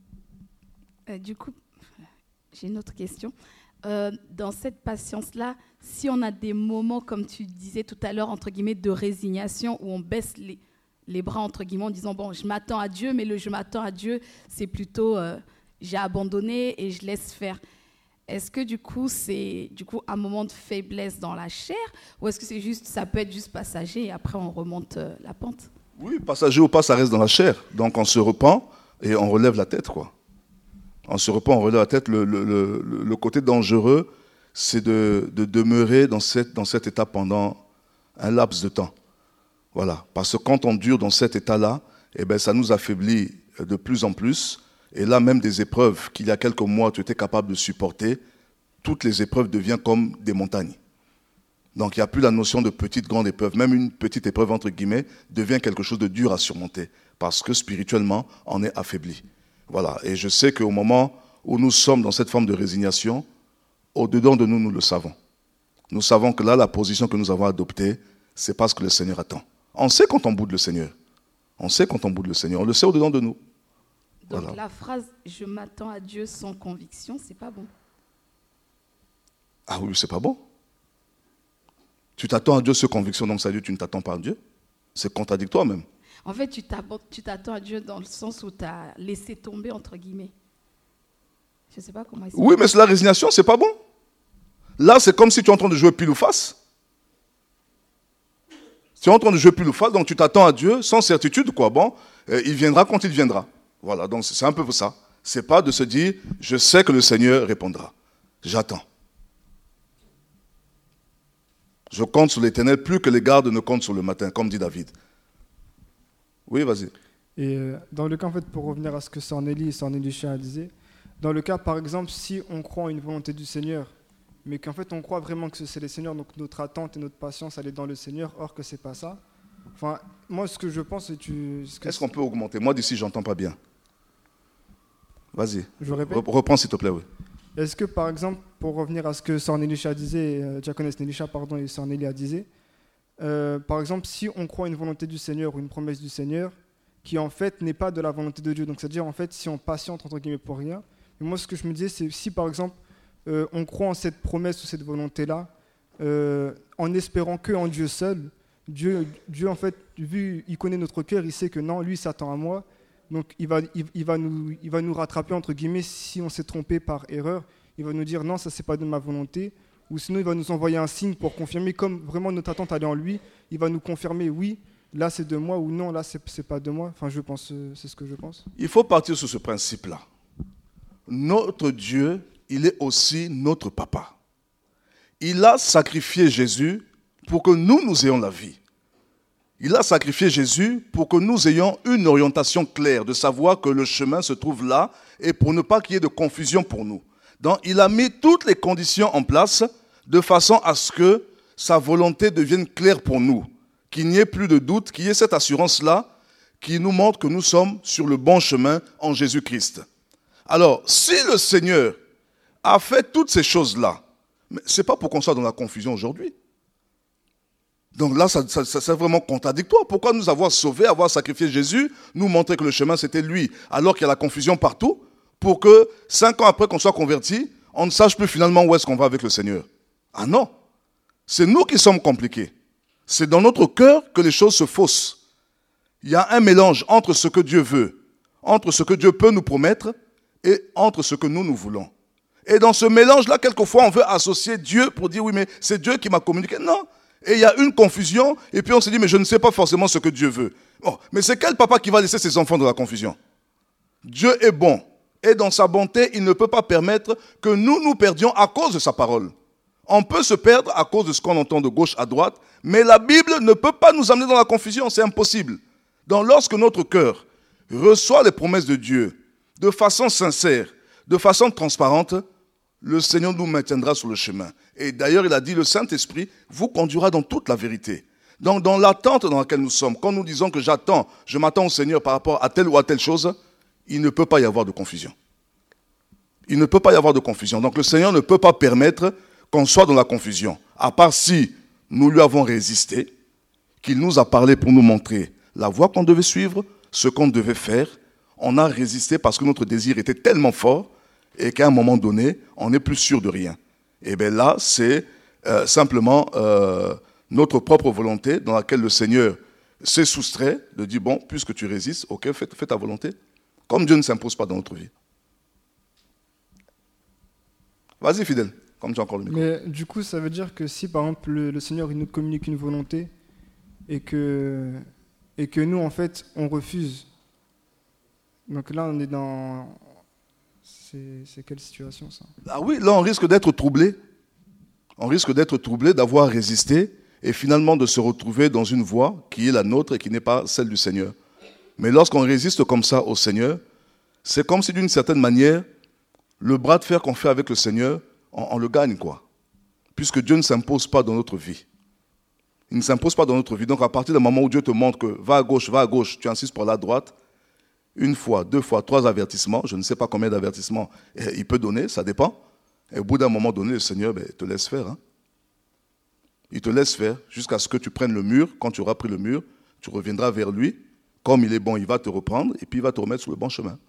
S4: Du coup, j'ai une autre question. Dans cette patience-là, si on a des moments, comme tu disais tout à l'heure, entre guillemets, de résignation, où on baisse les bras, entre guillemets, en disant, bon, je m'attends à Dieu, mais le je m'attends à Dieu, c'est plutôt, j'ai abandonné et je laisse faire. Est-ce que du coup, c'est un moment de faiblesse dans la chair, ou est-ce que c'est juste, ça peut être juste passager et après on remonte la pente?
S1: Oui, passager ou pas, ça reste dans la chair. Donc on se repent et on relève la tête, quoi. On se repent, on relève la tête. Le côté dangereux, c'est de demeurer dans cet état pendant un laps de temps. Voilà. Parce que quand on dure dans cet état-là, eh ben, ça nous affaiblit de plus en plus. Et là, même des épreuves qu'il y a quelques mois, tu étais capable de supporter, toutes les épreuves deviennent comme des montagnes. Donc, il n'y a plus la notion de petite, grande épreuve. Même une petite épreuve, entre guillemets, devient quelque chose de dur à surmonter. Parce que spirituellement, on est affaibli. Voilà. Et je sais qu'au moment où nous sommes dans cette forme de résignation, au-dedans de nous, nous le savons. Nous savons que là, la position que nous avons adoptée, c'est parce que le Seigneur attend. On sait quand on boude le Seigneur. On sait quand on boude le Seigneur. On le sait au-dedans de nous.
S4: Donc
S1: voilà.
S4: La phrase « je m'attends à Dieu sans conviction », c'est pas bon.
S1: Ah oui, c'est pas bon. Tu t'attends à Dieu sans conviction, donc ça veut dire que tu ne t'attends pas à Dieu. C'est contradictoire même.
S4: En fait, tu t'attends à Dieu dans le sens où tu as laissé tomber, entre guillemets. Je ne sais pas comment expliquer.
S1: Oui, mais c'est la résignation, c'est pas bon. Là, c'est comme si tu es en train de jouer pile ou face. Tu es en train de jouer pile ou face, donc tu t'attends à Dieu sans certitude, quoi. Bon, il viendra quand il viendra. Voilà, donc c'est un peu ça. C'est pas de se dire, je sais que le Seigneur répondra. J'attends. Je compte sur l'Éternel plus que les gardes ne comptent sur le matin, comme dit David. Oui, vas-y.
S5: Et dans le cas, en fait, pour revenir à ce que Sœur Nelly et Sœur Nélisha disaient, dans le cas, par exemple, si on croit en une volonté du Seigneur, mais qu'en fait on croit vraiment que c'est le Seigneur, donc notre attente et notre patience, elle est dans le Seigneur, or que c'est pas ça. Enfin, moi, ce que je pense, c'est
S1: Est-ce qu'on peut augmenter? Moi, d'ici, j'entends pas bien. Vas-y.
S5: Je répète.
S1: Reprends, s'il te plaît, oui.
S5: Est-ce que, par exemple, pour revenir à ce que Sœur Nélisha disait, Diaconesse Nélisha, pardon, et Sœur Nélia disaient, par exemple, si on croit une volonté du Seigneur ou une promesse du Seigneur, qui en fait n'est pas de la volonté de Dieu, donc c'est-à-dire en fait si on patiente entre guillemets pour rien, et moi ce que je me disais c'est si par exemple on croit en cette promesse ou cette volonté-là, en espérant que en Dieu seul, Dieu en fait, vu il connaît notre cœur, il sait que non, lui s'attend à moi, donc il va nous rattraper entre guillemets si on s'est trompé par erreur, il va nous dire non, ça c'est pas de ma volonté, ou sinon il va nous envoyer un signe pour confirmer, comme vraiment notre attente elle est en lui, il va nous confirmer oui, là c'est de moi ou non, là c'est pas de moi. Enfin je pense, c'est ce que je pense.
S1: Il faut partir sur ce principe-là. Notre Dieu, il est aussi notre papa. Il a sacrifié Jésus pour que nous ayons la vie. Il a sacrifié Jésus pour que nous ayons une orientation claire, de savoir que le chemin se trouve là et pour ne pas qu'il y ait de confusion pour nous. Donc il a mis toutes les conditions en place de façon à ce que sa volonté devienne claire pour nous. qu'il n'y ait plus de doute, qu'il y ait cette assurance-là qui nous montre que nous sommes sur le bon chemin en Jésus-Christ. Alors, si le Seigneur a fait toutes ces choses-là, mais ce n'est pas pour qu'on soit dans la confusion aujourd'hui. Donc là, ça c'est vraiment contradictoire. Pourquoi nous avoir sauvés, avoir sacrifié Jésus, nous montrer que le chemin c'était lui, alors qu'il y a la confusion partout, pour que 5 ans après qu'on soit convertis, on ne sache plus finalement où est-ce qu'on va avec le Seigneur. Ah non, c'est nous qui sommes compliqués. C'est dans notre cœur que les choses se faussent. Il y a un mélange entre ce que Dieu veut, entre ce que Dieu peut nous promettre et entre ce que nous voulons. Et dans ce mélange-là, quelquefois, on veut associer Dieu pour dire, oui, mais c'est Dieu qui m'a communiqué. Non. Et il y a une confusion, et puis on se dit, mais je ne sais pas forcément ce que Dieu veut. Bon, mais c'est quel papa qui va laisser ses enfants dans la confusion? Dieu est bon. Et dans sa bonté, il ne peut pas permettre que nous perdions à cause de sa parole. On peut se perdre à cause de ce qu'on entend de gauche à droite, mais la Bible ne peut pas nous amener dans la confusion, c'est impossible. Donc lorsque notre cœur reçoit les promesses de Dieu de façon sincère, de façon transparente, le Seigneur nous maintiendra sur le chemin. Et d'ailleurs, il a dit, le Saint-Esprit vous conduira dans toute la vérité. Donc dans l'attente dans laquelle nous sommes, quand nous disons que je m'attends au Seigneur par rapport à telle ou à telle chose, il ne peut pas y avoir de confusion. Il ne peut pas y avoir de confusion. Donc le Seigneur ne peut pas permettre qu'on soit dans la confusion, à part si nous lui avons résisté, qu'il nous a parlé pour nous montrer la voie qu'on devait suivre, ce qu'on devait faire. On a résisté parce que notre désir était tellement fort et qu'à un moment donné, on n'est plus sûr de rien. Et bien là, c'est simplement notre propre volonté dans laquelle le Seigneur s'est soustrait de dire, bon, puisque tu résistes, ok, fais ta volonté. Comme Dieu ne s'impose pas dans notre vie. Vas-y, fidèle, comme tu as encore le micro.
S5: Mais du coup, ça veut dire que si, par exemple, le Seigneur il nous communique une volonté et que nous, en fait, on refuse. Donc là, on est dans... C'est quelle situation, ça?
S1: Ah oui, là, on risque d'être troublé. On risque d'être troublé, d'avoir résisté et finalement de se retrouver dans une voie qui est la nôtre et qui n'est pas celle du Seigneur. Mais lorsqu'on résiste comme ça au Seigneur, c'est comme si d'une certaine manière, le bras de fer qu'on fait avec le Seigneur, on le gagne, quoi. Puisque Dieu ne s'impose pas dans notre vie. Il ne s'impose pas dans notre vie. Donc à partir du moment où Dieu te montre que va à gauche, tu insistes pour la droite, 1 fois, 2 fois, 3 avertissements, je ne sais pas combien d'avertissements il peut donner, ça dépend. Et au bout d'un moment donné, le Seigneur te laisse faire. Hein. Il te laisse faire jusqu'à ce que tu prennes le mur. Quand tu auras pris le mur, tu reviendras vers lui. Comme il est bon, il va te reprendre et puis il va te remettre sur le bon chemin.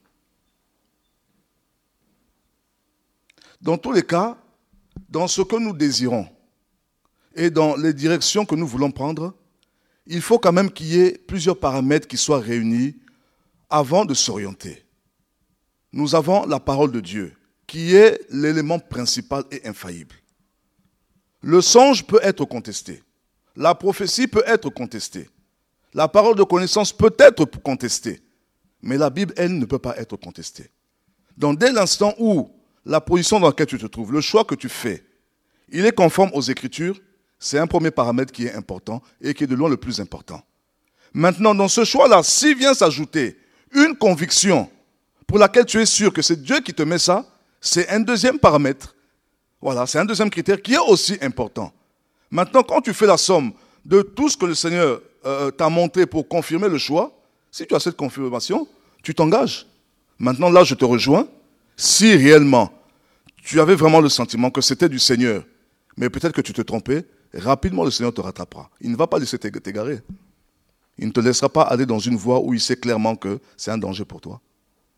S1: Dans tous les cas, dans ce que nous désirons et dans les directions que nous voulons prendre, il faut quand même qu'il y ait plusieurs paramètres qui soient réunis avant de s'orienter. Nous avons la parole de Dieu, qui est l'élément principal et infaillible. Le songe peut être contesté. La prophétie peut être contestée. La parole de connaissance peut être contestée. Mais la Bible, elle, ne peut pas être contestée. Donc dès l'instant où la position dans laquelle tu te trouves, le choix que tu fais, il est conforme aux Écritures, c'est un premier paramètre qui est important et qui est de loin le plus important. Maintenant, dans ce choix-là, s'il vient s'ajouter une conviction pour laquelle tu es sûr que c'est Dieu qui te met ça, c'est un deuxième paramètre. Voilà, c'est un deuxième critère qui est aussi important. Maintenant, quand tu fais la somme de tout ce que le Seigneur t'a montré pour confirmer le choix, si tu as cette confirmation, tu t'engages. Maintenant, là, je te rejoins. Si réellement, tu avais vraiment le sentiment que c'était du Seigneur, mais peut-être que tu te trompais, rapidement le Seigneur te rattrapera. Il ne va pas laisser t'égarer. Il ne te laissera pas aller dans une voie où il sait clairement que c'est un danger pour toi.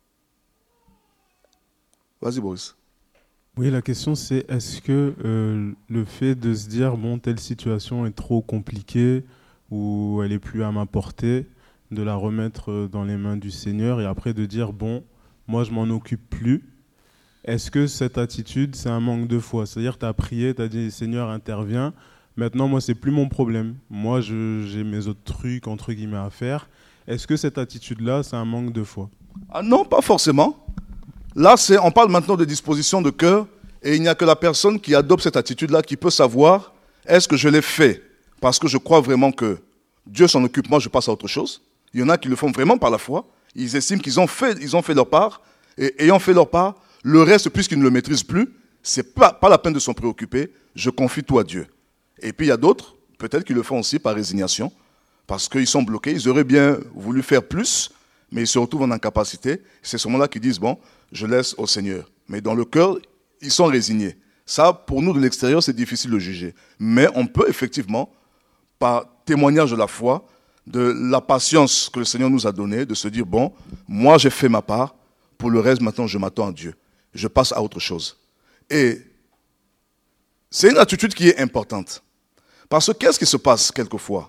S1: Vas-y, Boris.
S6: Oui, la question c'est, est-ce que le fait de se dire, bon, telle situation est trop compliquée ou elle est plus à ma portée, de la remettre dans les mains du Seigneur et après de dire, bon, moi je m'en occupe plus, est-ce que cette attitude, c'est un manque de foi? C'est-à-dire, tu as prié, tu as dit, Seigneur, interviens, maintenant, moi, c'est plus mon problème. Moi, j'ai mes autres trucs, entre guillemets, à faire. Est-ce que cette attitude-là, c'est un manque de foi?
S1: Ah non, pas forcément. Là, on parle maintenant de disposition de cœur et il n'y a que la personne qui adopte cette attitude-là qui peut savoir, est-ce que je l'ai fait parce que je crois vraiment que Dieu s'en occupe, moi je passe à autre chose. Il y en a qui le font vraiment par la foi. Ils estiment qu'ils ont fait leur part et ayant fait leur part, le reste, puisqu'ils ne le maîtrisent plus, c'est pas la peine de s'en préoccuper, je confie tout à Dieu. Et puis il y a d'autres, peut-être qui le font aussi par résignation, parce qu'ils sont bloqués. Ils auraient bien voulu faire plus, mais ils se retrouvent en incapacité. C'est ce moment-là qu'ils disent, bon, je laisse au Seigneur. Mais dans le cœur, ils sont résignés. Ça, pour nous, de l'extérieur, c'est difficile de juger. Mais on peut effectivement, par témoignage de la foi, de la patience que le Seigneur nous a donnée, de se dire, bon, moi j'ai fait ma part, pour le reste, maintenant je m'attends à Dieu. Je passe à autre chose. Et c'est une attitude qui est importante. Parce que qu'est-ce qui se passe quelquefois?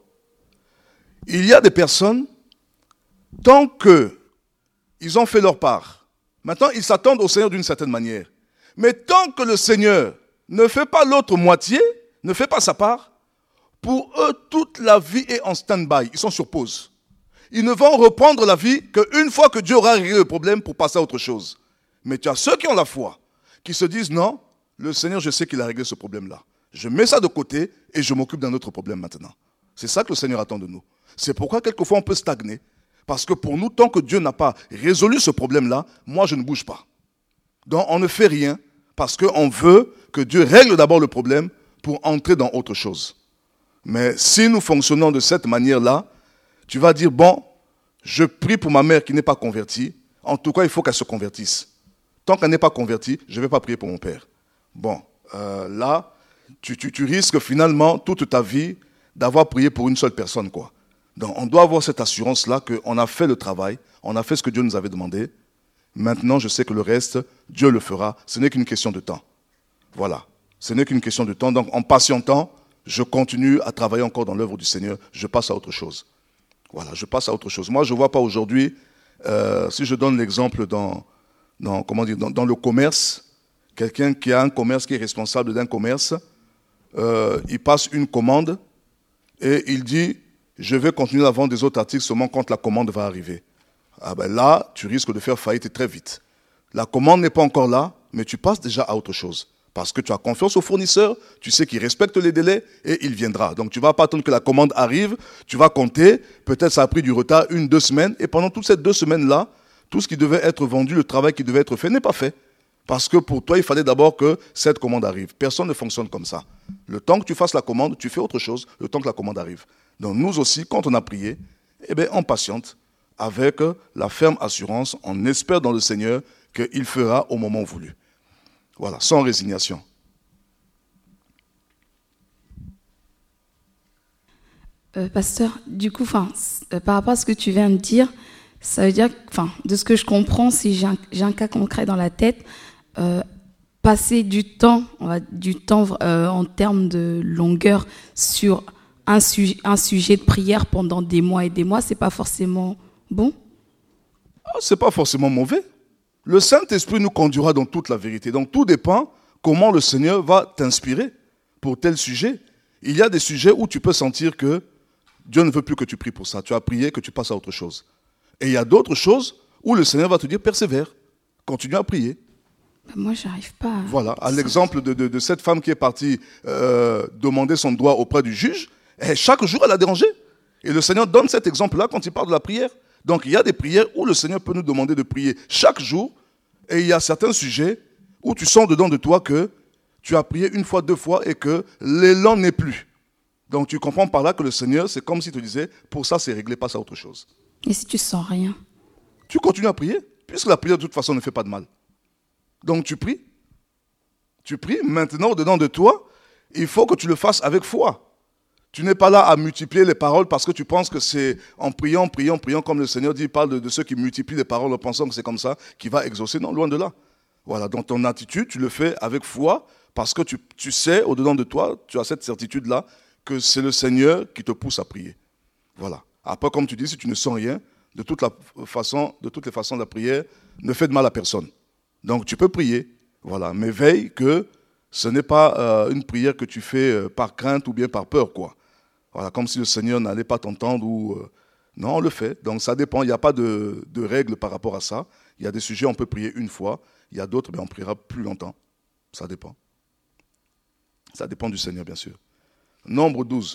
S1: Il y a des personnes, tant qu'ils ont fait leur part, maintenant ils s'attendent au Seigneur d'une certaine manière. Mais tant que le Seigneur ne fait pas l'autre moitié, ne fait pas sa part, pour eux, toute la vie est en stand-by. Ils sont sur pause. Ils ne vont reprendre la vie qu'une fois que Dieu aura réglé le problème pour passer à autre chose. Mais tu as ceux qui ont la foi, qui se disent, non, le Seigneur, je sais qu'il a réglé ce problème-là. Je mets ça de côté et je m'occupe d'un autre problème maintenant. C'est ça que le Seigneur attend de nous. C'est pourquoi quelquefois on peut stagner. Parce que pour nous, tant que Dieu n'a pas résolu ce problème-là, moi je ne bouge pas. Donc on ne fait rien parce qu'on veut que Dieu règle d'abord le problème pour entrer dans autre chose. Mais si nous fonctionnons de cette manière-là, tu vas dire, bon, je prie pour ma mère qui n'est pas convertie. En tout cas, il faut qu'elle se convertisse. Tant qu'elle n'est pas convertie, je ne vais pas prier pour mon père. Bon, là, tu risques finalement toute ta vie d'avoir prié pour une seule personne, quoi. Donc on doit avoir cette assurance-là qu'on a fait le travail, on a fait ce que Dieu nous avait demandé. Maintenant, je sais que le reste, Dieu le fera. Ce n'est qu'une question de temps. Voilà. Ce n'est qu'une question de temps. Donc, en patientant, je continue à travailler encore dans l'œuvre du Seigneur. Je passe à autre chose. Voilà, je passe à autre chose. Moi, je ne vois pas aujourd'hui, si je donne l'exemple dans le commerce, quelqu'un qui a un commerce, qui est responsable d'un commerce, il passe une commande et il dit, je vais continuer à vendre des autres articles seulement quand la commande va arriver. Ah ben là, tu risques de faire faillite très vite. La commande n'est pas encore là, mais tu passes déjà à autre chose. Parce que tu as confiance au fournisseur, tu sais qu'il respecte les délais et il viendra. Donc tu ne vas pas attendre que la commande arrive, tu vas compter, peut-être ça a pris du retard 1-2 semaines, et pendant toutes ces 2 semaines-là, tout ce qui devait être vendu, le travail qui devait être fait n'est pas fait. Parce que pour toi, il fallait d'abord que cette commande arrive. Personne ne fonctionne comme ça. Le temps que tu fasses la commande, tu fais autre chose, le temps que la commande arrive. Donc nous aussi, quand on a prié, eh bien, on patiente avec la ferme assurance, on espère dans le Seigneur qu'il fera au moment voulu. Voilà, sans résignation.
S4: Pasteur, du coup, par rapport à ce que tu viens de dire, ça veut dire, de ce que je comprends, si j'ai un cas concret dans la tête, passer du temps en termes de longueur sur un sujet de prière pendant des mois et des mois, c'est pas forcément bon?
S1: C'est pas forcément mauvais. Le Saint-Esprit nous conduira dans toute la vérité. Donc tout dépend comment le Seigneur va t'inspirer pour tel sujet. Il y a des sujets où tu peux sentir que Dieu ne veut plus que tu pries pour ça. Tu as prié, que tu passes à autre chose. Et il y a d'autres choses où le Seigneur va te dire persévère, continue à prier.
S4: Moi, j'arrive pas.
S1: Voilà, à l'exemple de cette femme qui est partie demander son droit auprès du juge, et chaque jour elle a dérangé. Et le Seigneur donne cet exemple-là quand il parle de la prière. Donc il y a des prières où le Seigneur peut nous demander de prier chaque jour, et il y a certains sujets où tu sens dedans de toi que tu as prié 1 fois, 2 fois, et que l'élan n'est plus. Donc tu comprends par là que le Seigneur, c'est comme s'il te disait, pour ça c'est réglé, passe à autre chose.
S4: Et si tu sens rien?
S1: Tu continues à prier, puisque la prière de toute façon ne fait pas de mal. Donc tu pries. Tu pries, maintenant au-dedans de toi, il faut que tu le fasses avec foi. Tu n'es pas là à multiplier les paroles parce que tu penses que c'est en priant, comme le Seigneur dit, il parle de ceux qui multiplient les paroles en pensant que c'est comme ça qu'il va exaucer. Non, loin de là. Voilà, dans ton attitude, tu le fais avec foi parce que tu sais, au-dedans de toi, tu as cette certitude-là que c'est le Seigneur qui te pousse à prier. Voilà. Après, comme tu dis, si tu ne sens rien, de toutes les façons, la prière ne fait de mal à personne. Donc tu peux prier, voilà, mais veille que ce n'est pas une prière que tu fais par crainte ou bien par peur, quoi. Voilà, comme si le Seigneur n'allait pas t'entendre ou... Non, on le fait, donc ça dépend, il n'y a pas de règle par rapport à ça. Il y a des sujets, on peut prier 1 fois, il y a d'autres, on priera plus longtemps. Ça dépend. Ça dépend du Seigneur, bien sûr. Nombre 12.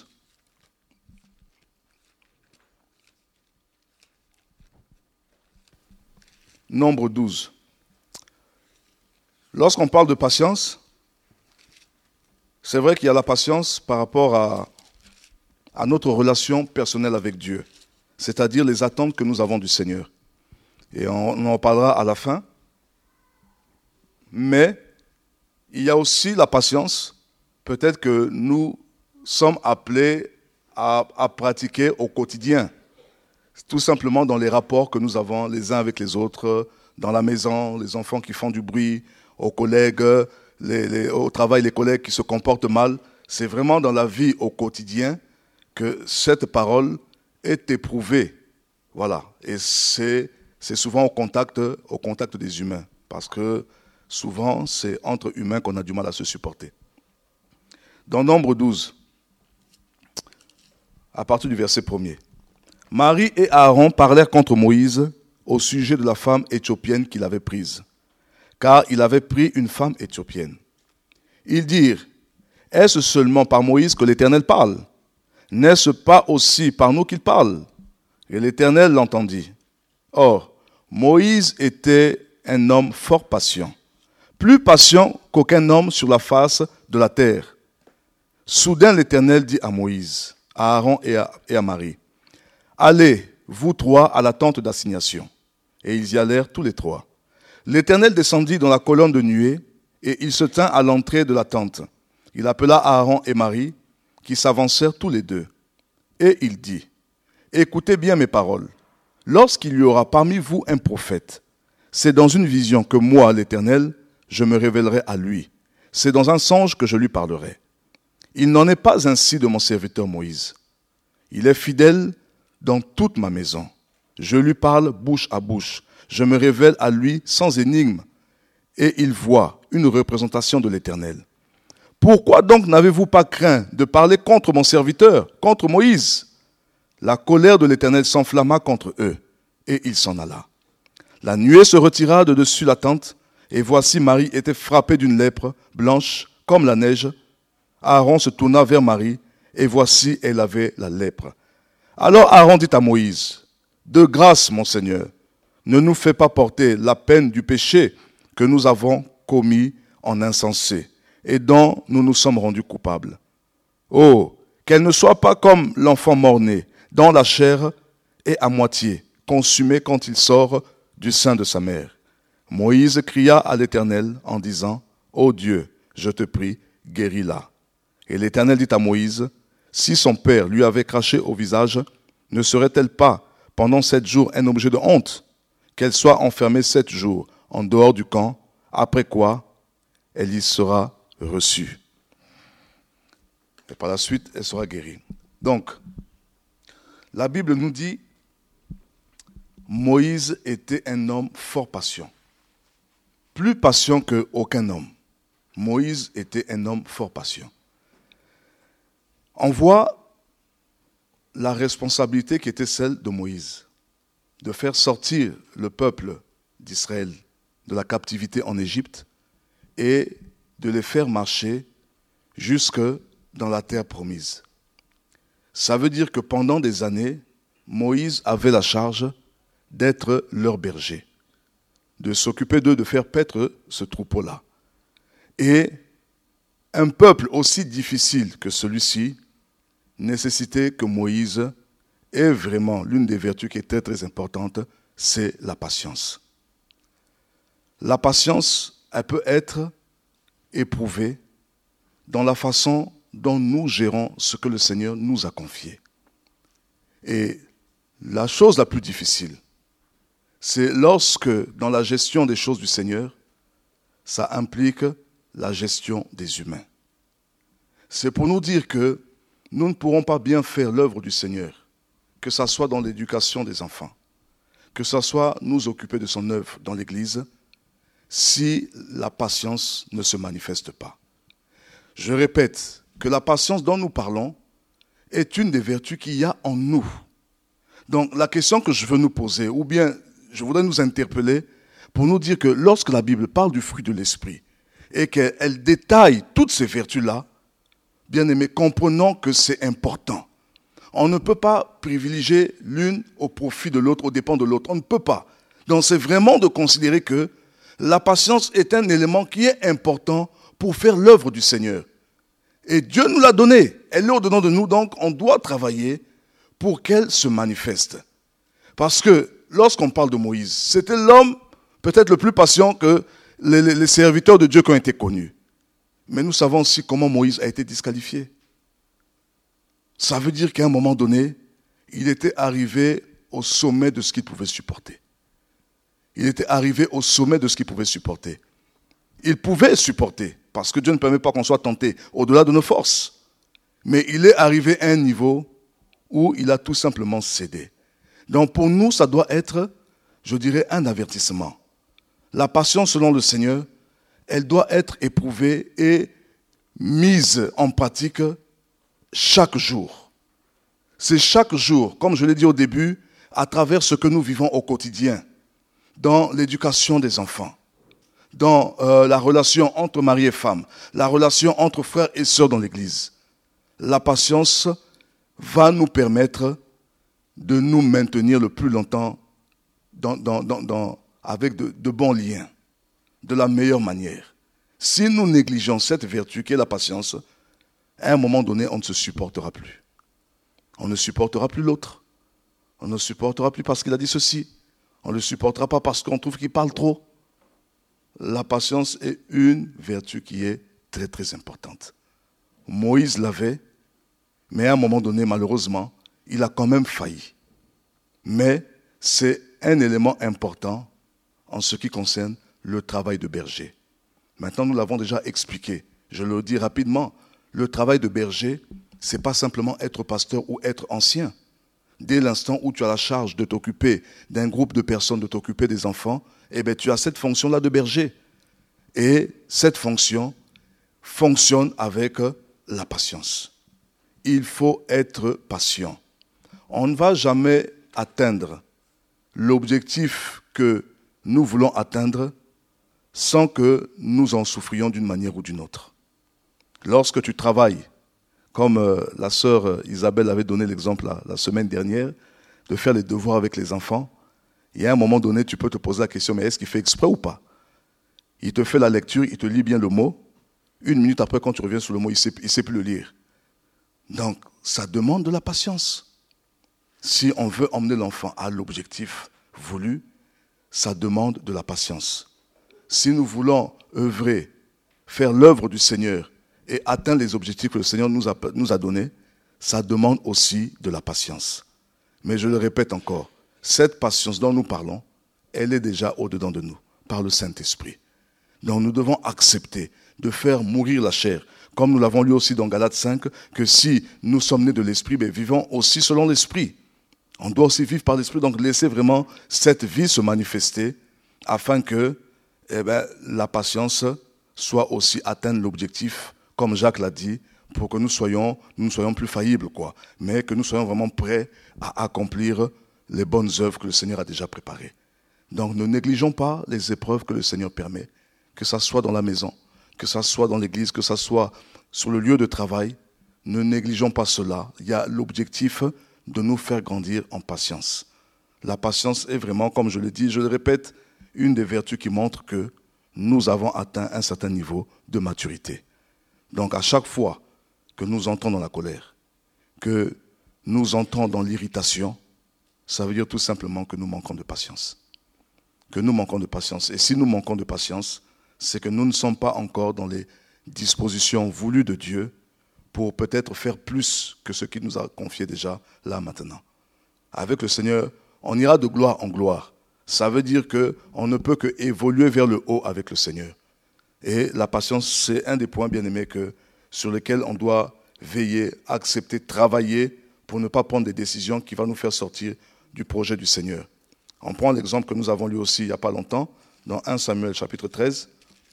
S1: Nombre 12. Lorsqu'on parle de patience, c'est vrai qu'il y a la patience par rapport à notre relation personnelle avec Dieu, c'est-à-dire les attentes que nous avons du Seigneur. Et on en parlera à la fin. Mais il y a aussi la patience, peut-être que nous sommes appelés à pratiquer au quotidien, tout simplement dans les rapports que nous avons les uns avec les autres, dans la maison, les enfants qui font du bruit, aux collègues, au travail, les collègues qui se comportent mal. C'est vraiment dans la vie au quotidien que cette parole est éprouvée. Voilà. Et c'est souvent au contact des humains, parce que souvent, c'est entre humains qu'on a du mal à se supporter. Dans Nombre 12, à partir du verset 1er, Marie et Aaron parlèrent contre Moïse au sujet de la femme éthiopienne qu'il avait prise, car il avait pris une femme éthiopienne. Ils dirent, « Est-ce seulement par Moïse que l'Éternel parle? N'est-ce pas aussi par nous qu'il parle ?» Et l'Éternel l'entendit. Or, Moïse était un homme fort patient, plus patient qu'aucun homme sur la face de la terre. Soudain l'Éternel dit à Moïse, à Aaron et à Marie, « Allez, vous trois, à la tente d'assignation. » Et ils y allèrent tous les trois. L'Éternel descendit dans la colonne de nuée, et il se tint à l'entrée de la tente. Il appela Aaron et Marie, qui s'avancèrent tous les deux. Et il dit, « Écoutez bien mes paroles. Lorsqu'il y aura parmi vous un prophète, c'est dans une vision que moi, l'Éternel, je me révélerai à lui. C'est dans un songe que je lui parlerai. Il n'en est pas ainsi de mon serviteur Moïse. Il est fidèle dans toute ma maison. Je lui parle bouche à bouche. Je me révèle à lui sans énigme. Et il voit une représentation de l'Éternel. Pourquoi donc n'avez-vous pas craint de parler contre mon serviteur, contre Moïse ? La colère de l'Éternel s'enflamma contre eux, et il s'en alla. La nuée se retira de dessus la tente, et voici Marie était frappée d'une lèpre blanche comme la neige. Aaron se tourna vers Marie, et voici elle avait la lèpre. Alors Aaron dit à Moïse, « De grâce, mon Seigneur, ne nous fais pas porter la peine du péché que nous avons commis en insensé, et dont nous nous sommes rendus coupables. Oh, qu'elle ne soit pas comme l'enfant mort-né, dans la chair et à moitié, consumé quand il sort du sein de sa mère. » Moïse cria à l'Éternel en disant, « Ô Dieu, je te prie, guéris-la. » Et l'Éternel dit à Moïse, « Si son père lui avait craché au visage, ne serait-elle pas pendant 7 jours un objet de honte, qu'elle soit enfermée 7 jours en dehors du camp, après quoi elle y sera reçue. » Et par la suite, elle sera guérie. Donc, la Bible nous dit, Moïse était un homme fort patient. Plus patient qu'aucun homme. Moïse était un homme fort patient. On voit la responsabilité qui était celle de Moïse, de faire sortir le peuple d'Israël de la captivité en Égypte et de les faire marcher jusque dans la terre promise. Ça veut dire que pendant des années, Moïse avait la charge d'être leur berger, de s'occuper d'eux, de faire paître ce troupeau-là. Et un peuple aussi difficile que celui-ci nécessitait que Moïse ait vraiment l'une des vertus qui était très importante, c'est la patience. La patience, elle peut être éprouvée dans la façon dont nous gérons ce que le Seigneur nous a confié. Et la chose la plus difficile, c'est lorsque, dans la gestion des choses du Seigneur, ça implique la gestion des humains. C'est pour nous dire que nous ne pourrons pas bien faire l'œuvre du Seigneur, que ce soit dans l'éducation des enfants, que ce soit nous occuper de son œuvre dans l'Église, si la patience ne se manifeste pas. Je répète que la patience dont nous parlons est une des vertus qu'il y a en nous. Donc la question que je veux nous poser, ou bien je voudrais nous interpeller pour nous dire que lorsque la Bible parle du fruit de l'esprit et qu'elle détaille toutes ces vertus-là, bien aimés, comprenons que c'est important. On ne peut pas privilégier l'une au profit de l'autre, aux dépens de l'autre. On ne peut pas. Donc c'est vraiment de considérer que la patience est un élément qui est important pour faire l'œuvre du Seigneur. Et Dieu nous l'a donné. Elle est au-dedans de nous, donc on doit travailler pour qu'elle se manifeste. Parce que lorsqu'on parle de Moïse, c'était l'homme peut-être le plus patient que les serviteurs de Dieu qui ont été connus. Mais nous savons aussi comment Moïse a été disqualifié. Ça veut dire qu'à un moment donné, il était arrivé au sommet de ce qu'il pouvait supporter. Il était arrivé au sommet de ce qu'il pouvait supporter. Il pouvait supporter, parce que Dieu ne permet pas qu'on soit tenté au-delà de nos forces. Mais il est arrivé à un niveau où il a tout simplement cédé. Donc pour nous, ça doit être, je dirais, un avertissement. La patience selon le Seigneur, elle doit être éprouvée et mise en pratique chaque jour. C'est chaque jour, comme je l'ai dit au début, à travers ce que nous vivons au quotidien, dans l'éducation des enfants, dans la relation entre mari et femme, la relation entre frères et sœurs dans l'Église. La patience va nous permettre de nous maintenir le plus longtemps avec de bons liens, de la meilleure manière. Si nous négligeons cette vertu qui est la patience, à un moment donné, on ne se supportera plus. On ne supportera plus l'autre. On ne supportera plus parce qu'il a dit ceci. On ne le supportera pas parce qu'on trouve qu'il parle trop. La patience est une vertu qui est très très importante. Moïse l'avait, mais à un moment donné, malheureusement, il a quand même failli. Mais c'est un élément important en ce qui concerne le travail de berger. Maintenant, nous l'avons déjà expliqué. Je le dis rapidement. Le travail de berger, ce n'est pas simplement être pasteur ou être ancien. Dès l'instant où tu as la charge de t'occuper d'un groupe de personnes, de t'occuper des enfants, eh bien, tu as cette fonction-là de berger. Et cette fonction fonctionne avec la patience. Il faut être patient. On ne va jamais atteindre l'objectif que nous voulons atteindre sans que nous en souffrions d'une manière ou d'une autre. Lorsque tu travailles, comme la sœur Isabelle avait donné l'exemple la semaine dernière, de faire les devoirs avec les enfants, il y a un moment donné, tu peux te poser la question, mais est-ce qu'il fait exprès ou pas? Il te fait la lecture, il te lit bien le mot. Une minute après, quand tu reviens sur le mot, il ne sait plus le lire. Donc, ça demande de la patience. Si on veut emmener l'enfant à l'objectif voulu, ça demande de la patience. Si nous voulons œuvrer, faire l'œuvre du Seigneur et atteindre les objectifs que le Seigneur nous a donnés, ça demande aussi de la patience. Mais je le répète encore, cette patience dont nous parlons, elle est déjà au-dedans de nous, par le Saint-Esprit. Donc nous devons accepter de faire mourir la chair, comme nous l'avons lu aussi dans Galates 5, que si nous sommes nés de l'Esprit, vivons aussi selon l'Esprit. On doit aussi vivre par l'Esprit, donc laisser vraiment cette vie se manifester, afin que la patience soit aussi atteindre l'objectif, comme Jacques l'a dit, pour que nous ne soyons plus faillibles, mais que nous soyons vraiment prêts à accomplir les bonnes œuvres que le Seigneur a déjà préparées. Donc ne négligeons pas les épreuves que le Seigneur permet, que ça soit dans la maison, que ça soit dans l'église, que ça soit sur le lieu de travail. Ne négligeons pas cela. Il y a l'objectif de nous faire grandir en patience. La patience est vraiment, comme je le dis, je le répète, une des vertus qui montre que nous avons atteint un certain niveau de maturité. Donc à chaque fois que nous entrons dans la colère, que nous entrons dans l'irritation, ça veut dire tout simplement que nous manquons de patience. Que nous manquons de patience. Et si nous manquons de patience, c'est que nous ne sommes pas encore dans les dispositions voulues de Dieu pour peut-être faire plus que ce qu'il nous a confié déjà là maintenant. Avec le Seigneur, on ira de gloire en gloire. Ça veut dire qu'on ne peut que évoluer vers le haut avec le Seigneur. Et la patience, c'est un des points, bien aimés, sur lesquels on doit veiller, accepter, travailler pour ne pas prendre des décisions qui vont nous faire sortir du projet du Seigneur. On prend l'exemple que nous avons lu aussi il n'y a pas longtemps, dans 1 Samuel chapitre 13.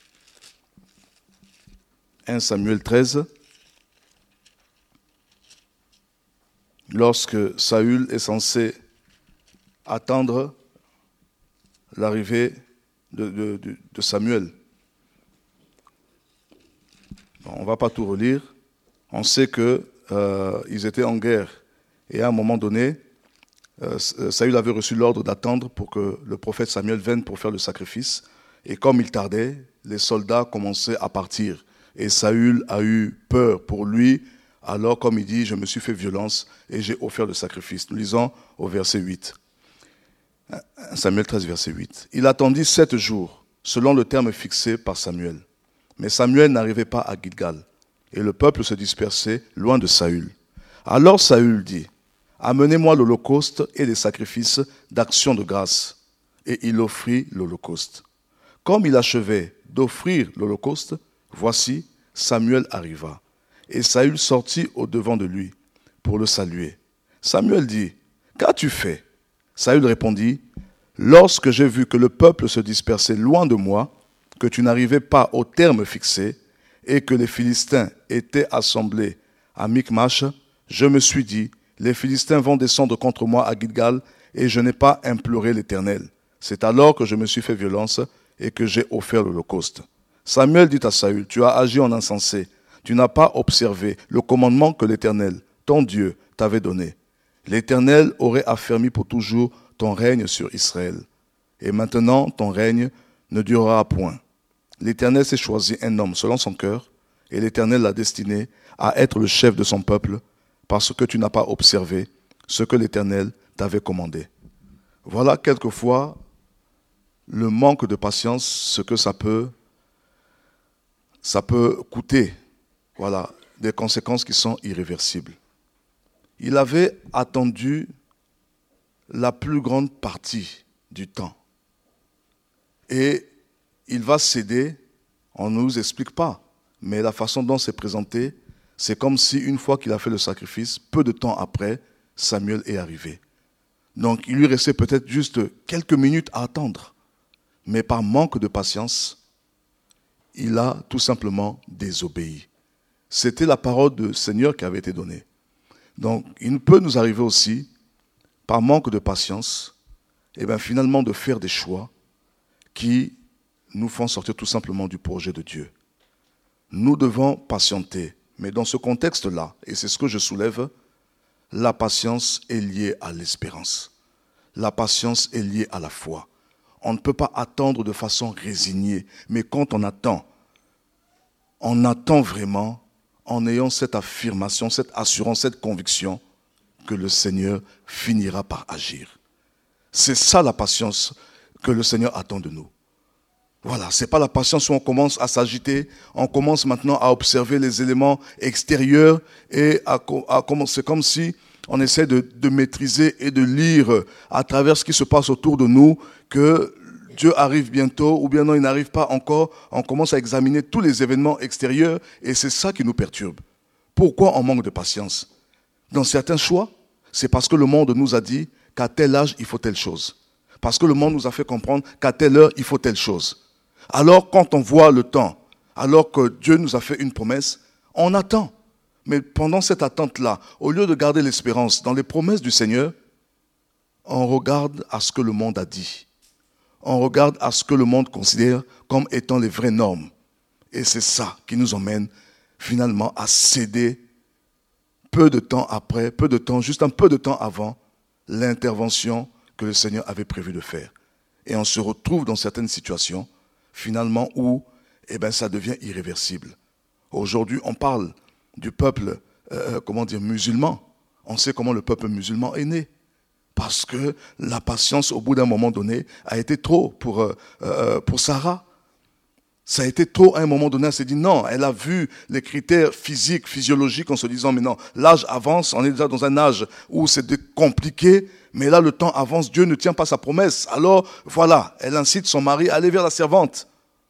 S1: 1 Samuel 13. Lorsque Saül est censé attendre l'arrivée de Samuel. Bon, on ne va pas tout relire. On sait qu'ils étaient en guerre. Et à un moment donné, Saül avait reçu l'ordre d'attendre pour que le prophète Samuel vienne pour faire le sacrifice. Et comme il tardait, les soldats commençaient à partir. Et Saül a eu peur pour lui, Alors, comme il dit, je me suis fait violence et j'ai offert le sacrifice. Nous lisons au verset 8. Samuel 13, verset 8. Il attendit 7 jours, selon le terme fixé par Samuel. Mais Samuel n'arrivait pas à Gilgal, et le peuple se dispersait loin de Saül. Alors Saül dit, amenez-moi l'holocauste et les sacrifices d'action de grâce. Et il offrit l'holocauste. Comme il achevait d'offrir l'holocauste, voici, Samuel arriva. Et Saül sortit au-devant de lui pour le saluer. Samuel dit, qu'as-tu fait? Saül répondit, lorsque j'ai vu que le peuple se dispersait loin de moi, que tu n'arrivais pas au terme fixé, et que les Philistins étaient assemblés à Michmash, je me suis dit, les Philistins vont descendre contre moi à Gilgal, et je n'ai pas imploré l'Éternel. C'est alors que je me suis fait violence et que j'ai offert l'holocauste. Samuel dit à Saül, tu as agi en insensé, tu n'as pas observé le commandement que l'Éternel, ton Dieu, t'avait donné. L'Éternel aurait affermi pour toujours ton règne sur Israël. Et maintenant, ton règne ne durera point. L'Éternel s'est choisi un homme selon son cœur, et l'Éternel l'a destiné à être le chef de son peuple, parce que tu n'as pas observé ce que l'Éternel t'avait commandé. Voilà quelquefois le manque de patience, ce que ça peut coûter. Voilà, des conséquences qui sont irréversibles. Il avait attendu la plus grande partie du temps. Et il va céder, on ne nous explique pas, mais la façon dont c'est présenté, c'est comme si une fois qu'il a fait le sacrifice, peu de temps après, Samuel est arrivé. Donc il lui restait peut-être juste quelques minutes à attendre. Mais par manque de patience, il a tout simplement désobéi. C'était la parole du Seigneur qui avait été donnée. Donc, il peut nous arriver aussi, par manque de patience, finalement de faire des choix qui nous font sortir tout simplement du projet de Dieu. Nous devons patienter. Mais dans ce contexte-là, et c'est ce que je soulève, la patience est liée à l'espérance. La patience est liée à la foi. On ne peut pas attendre de façon résignée. Mais quand on attend vraiment en ayant cette affirmation, cette assurance, cette conviction que le Seigneur finira par agir. C'est ça la patience que le Seigneur attend de nous. Voilà, ce n'est pas la patience où on commence à s'agiter, on commence maintenant à observer les éléments extérieurs et c'est comme si on essaie de maîtriser et de lire à travers ce qui se passe autour de nous que Dieu arrive bientôt, ou bien non, il n'arrive pas encore. On commence à examiner tous les événements extérieurs et c'est ça qui nous perturbe. Pourquoi on manque de patience? Dans certains choix, c'est parce que le monde nous a dit qu'à tel âge, il faut telle chose. Parce que le monde nous a fait comprendre qu'à telle heure, il faut telle chose. Alors, quand on voit le temps, alors que Dieu nous a fait une promesse, on attend. Mais pendant cette attente-là, au lieu de garder l'espérance dans les promesses du Seigneur, on regarde à ce que le monde a dit. On regarde à ce que le monde considère comme étant les vraies normes. Et c'est ça qui nous emmène finalement à céder peu de temps après, juste un peu de temps avant l'intervention que le Seigneur avait prévu de faire. Et on se retrouve dans certaines situations, finalement, où ça devient irréversible. Aujourd'hui, on parle du peuple musulman. On sait comment le peuple musulman est né. Parce que la patience, au bout d'un moment donné, a été trop pour Sarah. Ça a été trop à un moment donné. Elle s'est dit non, elle a vu les critères physiques, physiologiques en se disant mais non, l'âge avance, on est déjà dans un âge où c'est compliqué, mais là le temps avance, Dieu ne tient pas sa promesse. Alors voilà, elle incite son mari à aller vers la servante.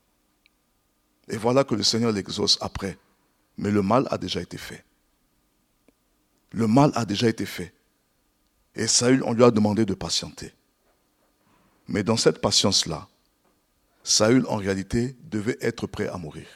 S1: Et voilà que le Seigneur l'exauce après. Mais le mal a déjà été fait. Le mal a déjà été fait. Et Saül, on lui a demandé de patienter. Mais dans cette patience-là, Saül, en réalité, devait être prêt à mourir.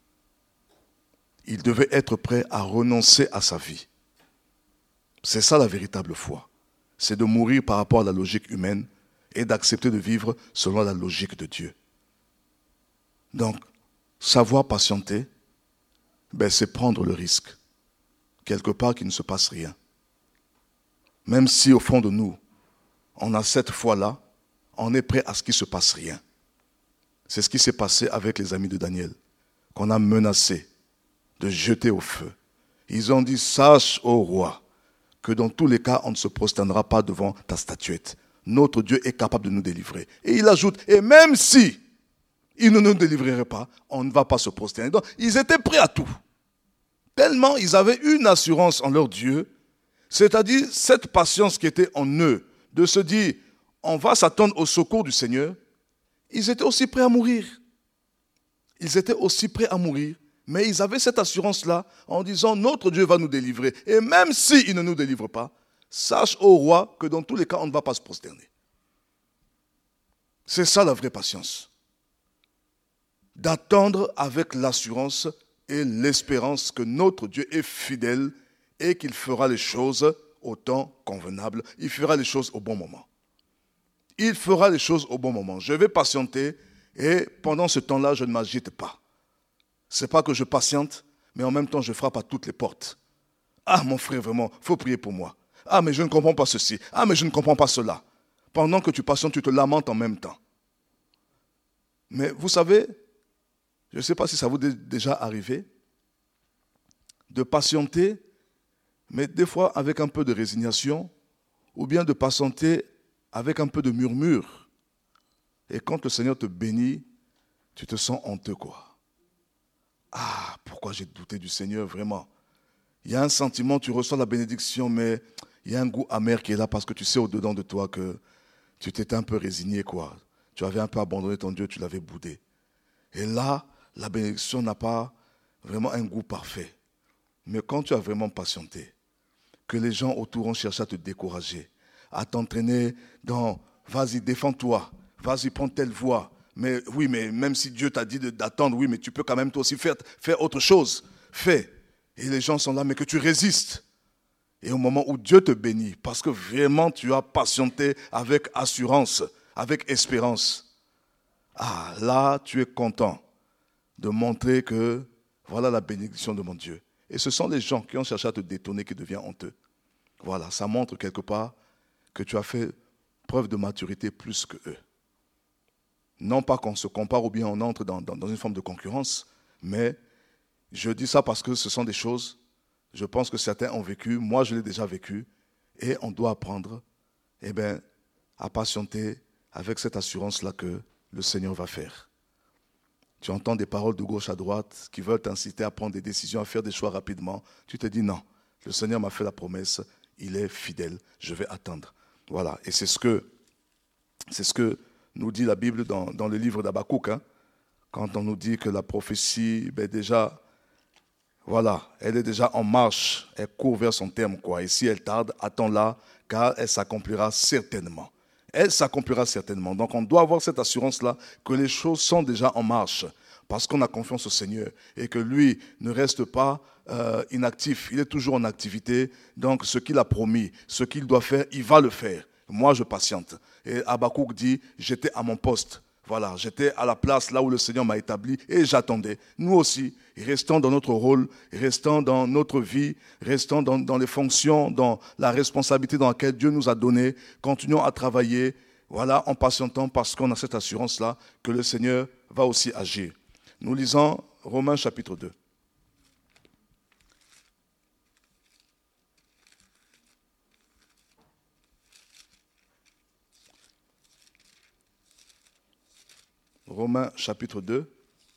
S1: Il devait être prêt à renoncer à sa vie. C'est ça la véritable foi. C'est de mourir par rapport à la logique humaine et d'accepter de vivre selon la logique de Dieu. Donc, savoir patienter, c'est prendre le risque. Quelque part qu'il ne se passe rien. Même si au fond de nous, on a cette foi-là, on est prêt à ce qu'il ne se passe rien. C'est ce qui s'est passé avec les amis de Daniel, qu'on a menacé de jeter au feu. Ils ont dit, sache, ô roi, que dans tous les cas, on ne se prosternera pas devant ta statuette. Notre Dieu est capable de nous délivrer. Et il ajoute, et même si il ne nous délivrerait pas, on ne va pas se prosterner. Donc, ils étaient prêts à tout. Tellement ils avaient une assurance en leur Dieu, c'est-à-dire cette patience qui était en eux, de se dire, on va s'attendre au secours du Seigneur. Ils étaient aussi prêts à mourir. Ils étaient aussi prêts à mourir, mais ils avaient cette assurance-là en disant, notre Dieu va nous délivrer. Et même s'il ne nous délivre pas, sache, ô roi, que dans tous les cas, on ne va pas se prosterner. C'est ça la vraie patience. D'attendre avec l'assurance et l'espérance que notre Dieu est fidèle et qu'il fera les choses au temps convenable. Il fera les choses au bon moment. Il fera les choses au bon moment. Je vais patienter et pendant ce temps-là, je ne m'agite pas. Ce n'est pas que je patiente, mais en même temps, je frappe à toutes les portes. Ah, mon frère, vraiment, il faut prier pour moi. Ah, mais je ne comprends pas ceci. Ah, mais je ne comprends pas cela. Pendant que tu patientes, tu te lamentes en même temps. Mais vous savez, je ne sais pas si ça vous est déjà arrivé, de patienter, mais des fois avec un peu de résignation, ou bien de patienter avec un peu de murmure. Et quand le Seigneur te bénit, tu te sens honteux, quoi. Ah, pourquoi j'ai douté du Seigneur, vraiment. Il y a un sentiment, tu reçois la bénédiction, mais il y a un goût amer qui est là parce que tu sais au-dedans de toi que tu t'étais un peu résigné, quoi. Tu avais un peu abandonné ton Dieu, tu l'avais boudé. Et là, la bénédiction n'a pas vraiment un goût parfait. Mais quand tu as vraiment patienté, que les gens autour ont cherché à te décourager, à t'entraîner dans « vas-y, défends-toi, vas-y, prends telle voie ». Mais oui, mais même si Dieu t'a dit d'attendre, oui, mais tu peux quand même toi aussi faire autre chose. Fais. Et les gens sont là, mais que tu résistes. Et au moment où Dieu te bénit, parce que vraiment tu as patienté avec assurance, avec espérance, ah, là, tu es content de montrer que voilà la bénédiction de mon Dieu. Et ce sont les gens qui ont cherché à te détourner qui deviennent honteux. Voilà, ça montre quelque part que tu as fait preuve de maturité plus que eux. Non pas qu'on se compare ou bien on entre dans une forme de concurrence, mais je dis ça parce que ce sont des choses, je pense que certains ont vécu, moi je l'ai déjà vécu, et on doit apprendre à patienter avec cette assurance-là que le Seigneur va faire. Tu entends des paroles de gauche à droite qui veulent t'inciter à prendre des décisions, à faire des choix rapidement. Tu te dis non, le Seigneur m'a fait la promesse, il est fidèle, je vais attendre. Voilà, et c'est ce que nous dit la Bible dans le livre d'Habakkuk, hein, quand on nous dit que la prophétie, déjà, voilà, elle est déjà en marche, elle court vers son terme, quoi. Et si elle tarde, attends-la, car elle s'accomplira certainement. Elle s'accomplira certainement. Donc on doit avoir cette assurance-là que les choses sont déjà en marche, parce qu'on a confiance au Seigneur et que lui ne reste pas inactif, il est toujours en activité. Donc ce qu'il a promis, ce qu'il doit faire, il va le faire. Moi je patiente. Et Habakkuk dit, j'étais à mon poste. Voilà, j'étais à la place là où le Seigneur m'a établi et j'attendais. Nous aussi, restons dans notre rôle, restons dans notre vie, restons dans les fonctions, dans la responsabilité dans laquelle Dieu nous a donné. Continuons à travailler, voilà, en patientant parce qu'on a cette assurance-là que le Seigneur va aussi agir. Nous lisons Romains chapitre 2. Romains chapitre 2.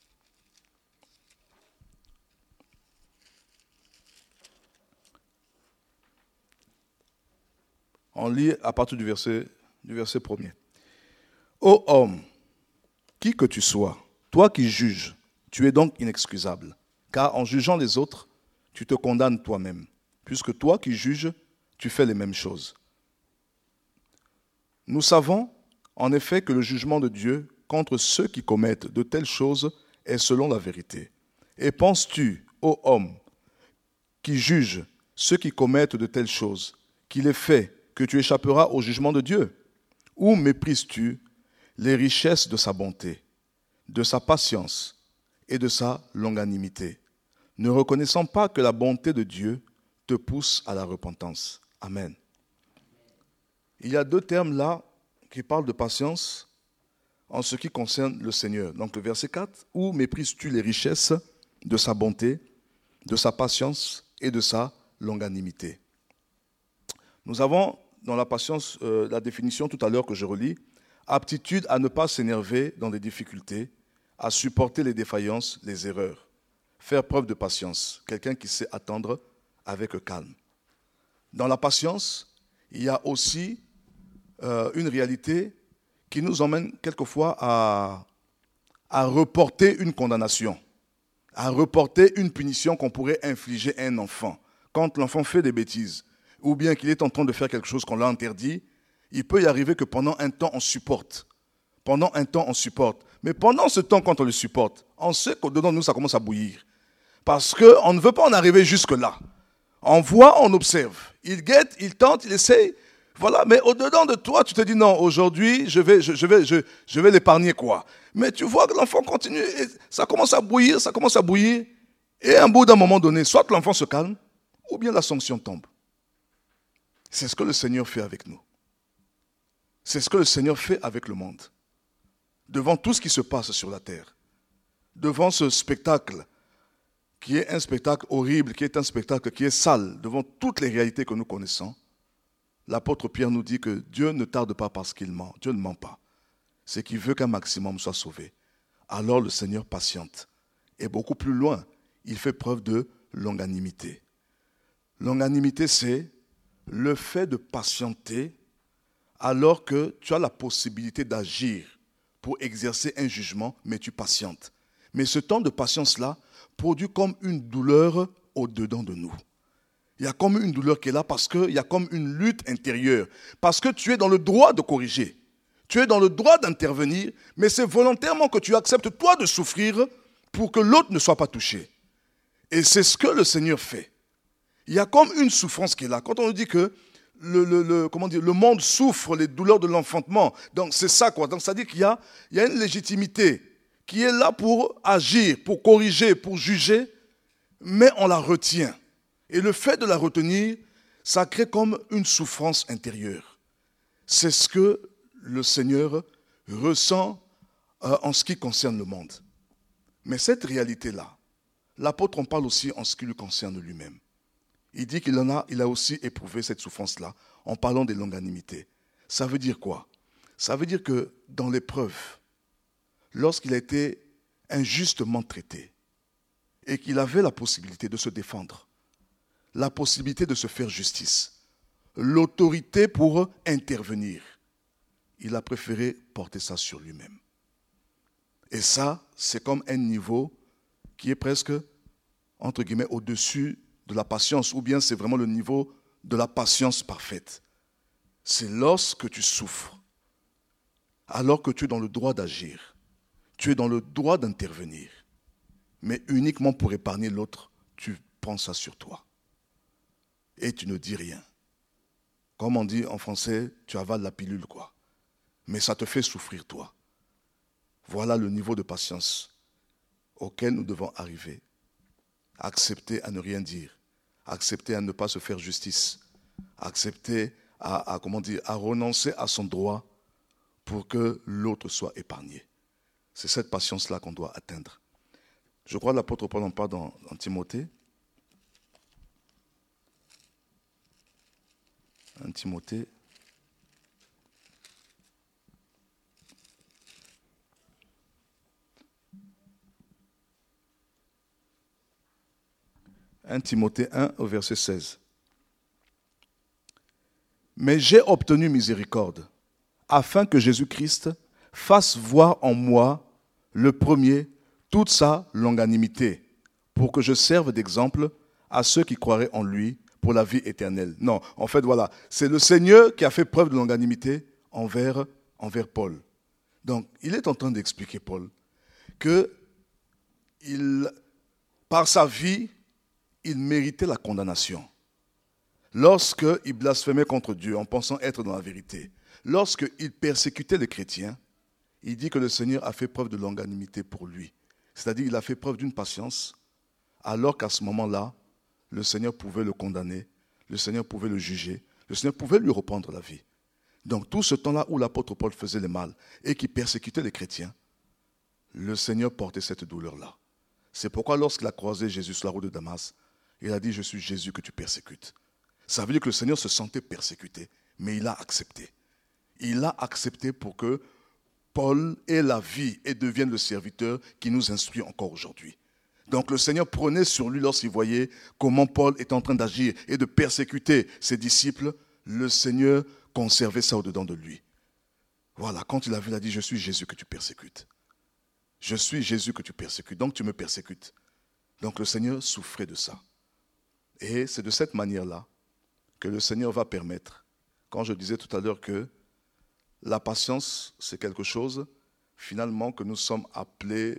S1: On lit à partir du verset 1er. Ô homme, qui que tu sois, toi qui juges, tu es donc inexcusable, car en jugeant les autres, tu te condamnes toi-même, puisque toi qui juges, tu fais les mêmes choses. Nous savons en effet que le jugement de Dieu contre ceux qui commettent de telles choses est selon la vérité. Et penses-tu, ô homme, qui juge ceux qui commettent de telles choses, qu'il est fait que tu échapperas au jugement de Dieu? Ou méprises-tu les richesses de sa bonté, de sa patience et de sa longanimité, ne reconnaissant pas que la bonté de Dieu te pousse à la repentance? Amen. Il y a deux termes là qui parlent de patience en ce qui concerne le Seigneur. Donc le verset 4, où méprises-tu les richesses de sa bonté, de sa patience et de sa longanimité. Nous avons dans la patience la définition tout à l'heure que je relis, aptitude à ne pas s'énerver dans les difficultés, à supporter les défaillances, les erreurs, faire preuve de patience, quelqu'un qui sait attendre avec calme. Dans la patience, il y a aussi une réalité qui nous emmène quelquefois à reporter une condamnation, à reporter une punition qu'on pourrait infliger à un enfant. Quand l'enfant fait des bêtises, ou bien qu'il est en train de faire quelque chose qu'on l'a interdit, il peut y arriver que pendant un temps, on supporte. Pendant un temps, on supporte. Mais pendant ce temps, quand on le supporte, on sait qu'au-dedans de nous, ça commence à bouillir. Parce qu'on ne veut pas en arriver jusque-là. On voit, on observe. Il guette, il tente, il essaye. Voilà, mais au-dedans de toi, tu te dis non, aujourd'hui, je vais l'épargner quoi. Mais tu vois que l'enfant continue, et ça commence à bouillir. Et à un bout d'un moment donné, soit que l'enfant se calme, ou bien la sanction tombe. C'est ce que le Seigneur fait avec nous. C'est ce que le Seigneur fait avec le monde. Devant tout ce qui se passe sur la terre, devant ce spectacle, qui est un spectacle horrible, qui est un spectacle qui est sale, devant toutes les réalités que nous connaissons, l'apôtre Pierre nous dit que Dieu ne tarde pas parce qu'il ment. Dieu ne ment pas. C'est qu'il veut qu'un maximum soit sauvé. Alors le Seigneur patiente. Et beaucoup plus loin, il fait preuve de longanimité. Longanimité, c'est le fait de patienter alors que tu as la possibilité d'agir pour exercer un jugement, mais tu patientes. Mais ce temps de patience-là produit comme une douleur au-dedans de nous. Il y a comme une douleur qui est là parce qu'il y a comme une lutte intérieure. Parce que tu es dans le droit de corriger. Tu es dans le droit d'intervenir, mais c'est volontairement que tu acceptes toi de souffrir pour que l'autre ne soit pas touché. Et c'est ce que le Seigneur fait. Il y a comme une souffrance qui est là. Quand on nous dit que le monde souffre les douleurs de l'enfantement, donc c'est ça quoi. Donc ça dit qu'il y a une légitimité qui est là pour agir, pour corriger, pour juger, mais on la retient. Et le fait de la retenir, ça crée comme une souffrance intérieure. C'est ce que le Seigneur ressent en ce qui concerne le monde. Mais cette réalité-là, l'apôtre en parle aussi en ce qui lui concerne lui-même. Il dit qu'il a aussi éprouvé cette souffrance-là en parlant des longanimités. Ça veut dire quoi? Ça veut dire que dans l'épreuve, lorsqu'il a été injustement traité et qu'il avait la possibilité de se défendre, la possibilité de se faire justice, l'autorité pour intervenir, il a préféré porter ça sur lui-même. Et ça, c'est comme un niveau qui est presque, entre guillemets, au-dessus de la patience, ou bien c'est vraiment le niveau de la patience parfaite. C'est lorsque tu souffres, alors que tu es dans le droit d'agir, tu es dans le droit d'intervenir, mais uniquement pour épargner l'autre, tu prends ça sur toi. Et tu ne dis rien. Comme on dit en français, tu avales la pilule, quoi. Mais ça te fait souffrir, toi. Voilà le niveau de patience auquel nous devons arriver. Accepter à ne rien dire, accepter à ne pas se faire justice, accepter à renoncer à son droit pour que l'autre soit épargné. C'est cette patience-là qu'on doit atteindre. Je crois que l'apôtre Paul en parle dans Timothée. 1 Timothée. « 1 Timothée 1 au verset 16. « Mais j'ai obtenu miséricorde, afin que Jésus-Christ fasse voir en moi, le premier, toute sa longanimité, pour que je serve d'exemple à ceux qui croiraient en lui pour la vie éternelle. » Non, en fait, voilà, c'est le Seigneur qui a fait preuve de longanimité envers Paul. Donc, il est en train d'expliquer, Paul, que par sa vie, il méritait la condamnation. Lorsqu'il blasphémait contre Dieu en pensant être dans la vérité, lorsqu'il persécutait les chrétiens, il dit que le Seigneur a fait preuve de longanimité pour lui. C'est-à-dire qu'il a fait preuve d'une patience, alors qu'à ce moment-là, le Seigneur pouvait le condamner, le Seigneur pouvait le juger, le Seigneur pouvait lui reprendre la vie. Donc tout ce temps-là où l'apôtre Paul faisait le mal et qui persécutait les chrétiens, le Seigneur portait cette douleur-là. C'est pourquoi lorsqu'il a croisé Jésus sur la route de Damas, Il a dit, je suis Jésus que tu persécutes. Ça veut dire que le Seigneur se sentait persécuté, mais il a accepté. Il a accepté pour que Paul ait la vie et devienne le serviteur qui nous instruit encore aujourd'hui. Donc le Seigneur prenait sur lui lorsqu'il voyait comment Paul était en train d'agir et de persécuter ses disciples. Le Seigneur conservait ça au-dedans de lui. Voilà, quand il a vu, il a dit, je suis Jésus que tu persécutes. Je suis Jésus que tu persécutes, donc tu me persécutes. Donc le Seigneur souffrait de ça. Et c'est de cette manière-là que le Seigneur va permettre, quand je disais tout à l'heure que la patience, c'est quelque chose, finalement, que nous sommes appelés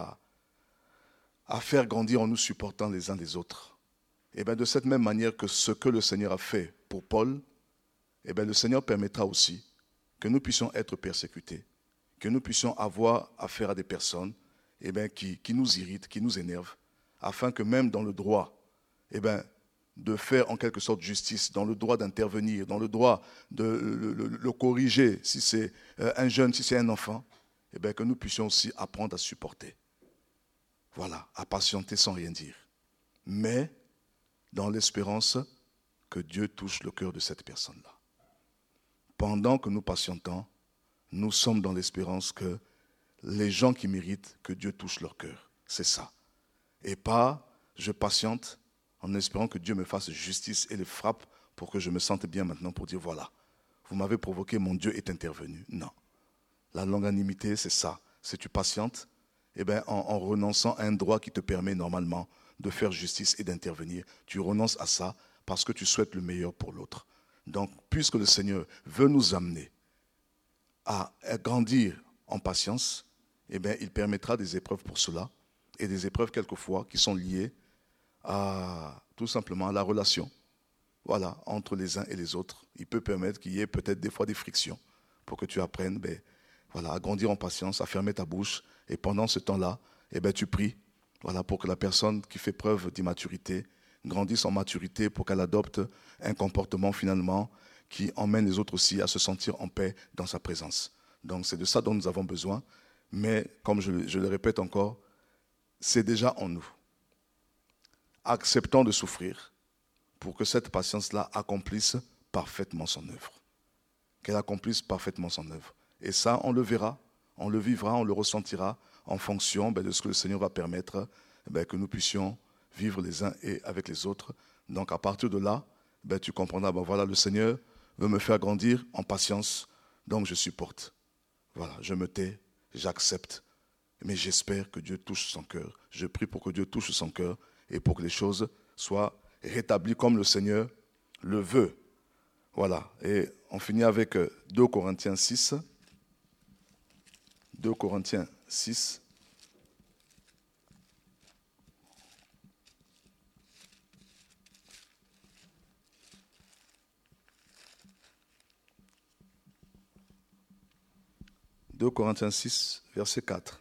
S1: à faire grandir en nous supportant les uns les autres. Et bien de cette même manière que ce que le Seigneur a fait pour Paul, et bien le Seigneur permettra aussi que nous puissions être persécutés, que nous puissions avoir affaire à des personnes et bien, qui nous irritent, qui nous énervent, afin que même dans le droit, et bien, de faire en quelque sorte justice, dans le droit d'intervenir, dans le droit de le corriger, si c'est un jeune, si c'est un enfant, et bien, que nous puissions aussi apprendre à supporter. Voilà, à patienter sans rien dire. Mais dans l'espérance que Dieu touche le cœur de cette personne-là. Pendant que nous patientons, nous sommes dans l'espérance que les gens qui méritent, que Dieu touche leur cœur. C'est ça. Et pas, je patiente en espérant que Dieu me fasse justice et les frappe pour que je me sente bien maintenant pour dire, voilà, vous m'avez provoqué, mon Dieu est intervenu. Non. La longanimité, c'est ça. C'est tu patientes, eh bien, en renonçant à un droit qui te permet normalement de faire justice et d'intervenir. Tu renonces à ça parce que tu souhaites le meilleur pour l'autre. Donc, puisque le Seigneur veut nous amener à grandir en patience, eh bien, il permettra des épreuves pour cela, et des épreuves quelquefois qui sont liées à tout simplement à la relation, voilà, entre les uns et les autres. Il peut permettre qu'il y ait peut-être des fois des frictions pour que tu apprennes, voilà, à grandir en patience, à fermer ta bouche, et pendant ce temps-là, eh bien, tu pries, voilà, pour que la personne qui fait preuve d'immaturité grandisse en maturité, pour qu'elle adopte un comportement finalement qui emmène les autres aussi à se sentir en paix dans sa présence. Donc c'est de ça dont nous avons besoin, mais comme je le répète encore, c'est déjà en nous. Acceptons de souffrir pour que cette patience-là accomplisse parfaitement son œuvre. Qu'elle accomplisse parfaitement son œuvre. Et ça, on le verra, on le vivra, on le ressentira en fonction de ce que le Seigneur va permettre que nous puissions vivre les uns et avec les autres. Donc à partir de là, tu comprendras, voilà, le Seigneur veut me faire grandir en patience, donc je supporte. Voilà, je me tais, j'accepte, mais j'espère que Dieu touche son cœur. Je prie pour que Dieu touche son cœur et pour que les choses soient rétablies comme le Seigneur le veut. Voilà, et on finit avec 2 Corinthiens 6. 2 Corinthiens 6. « 2 Corinthiens 6, verset 4.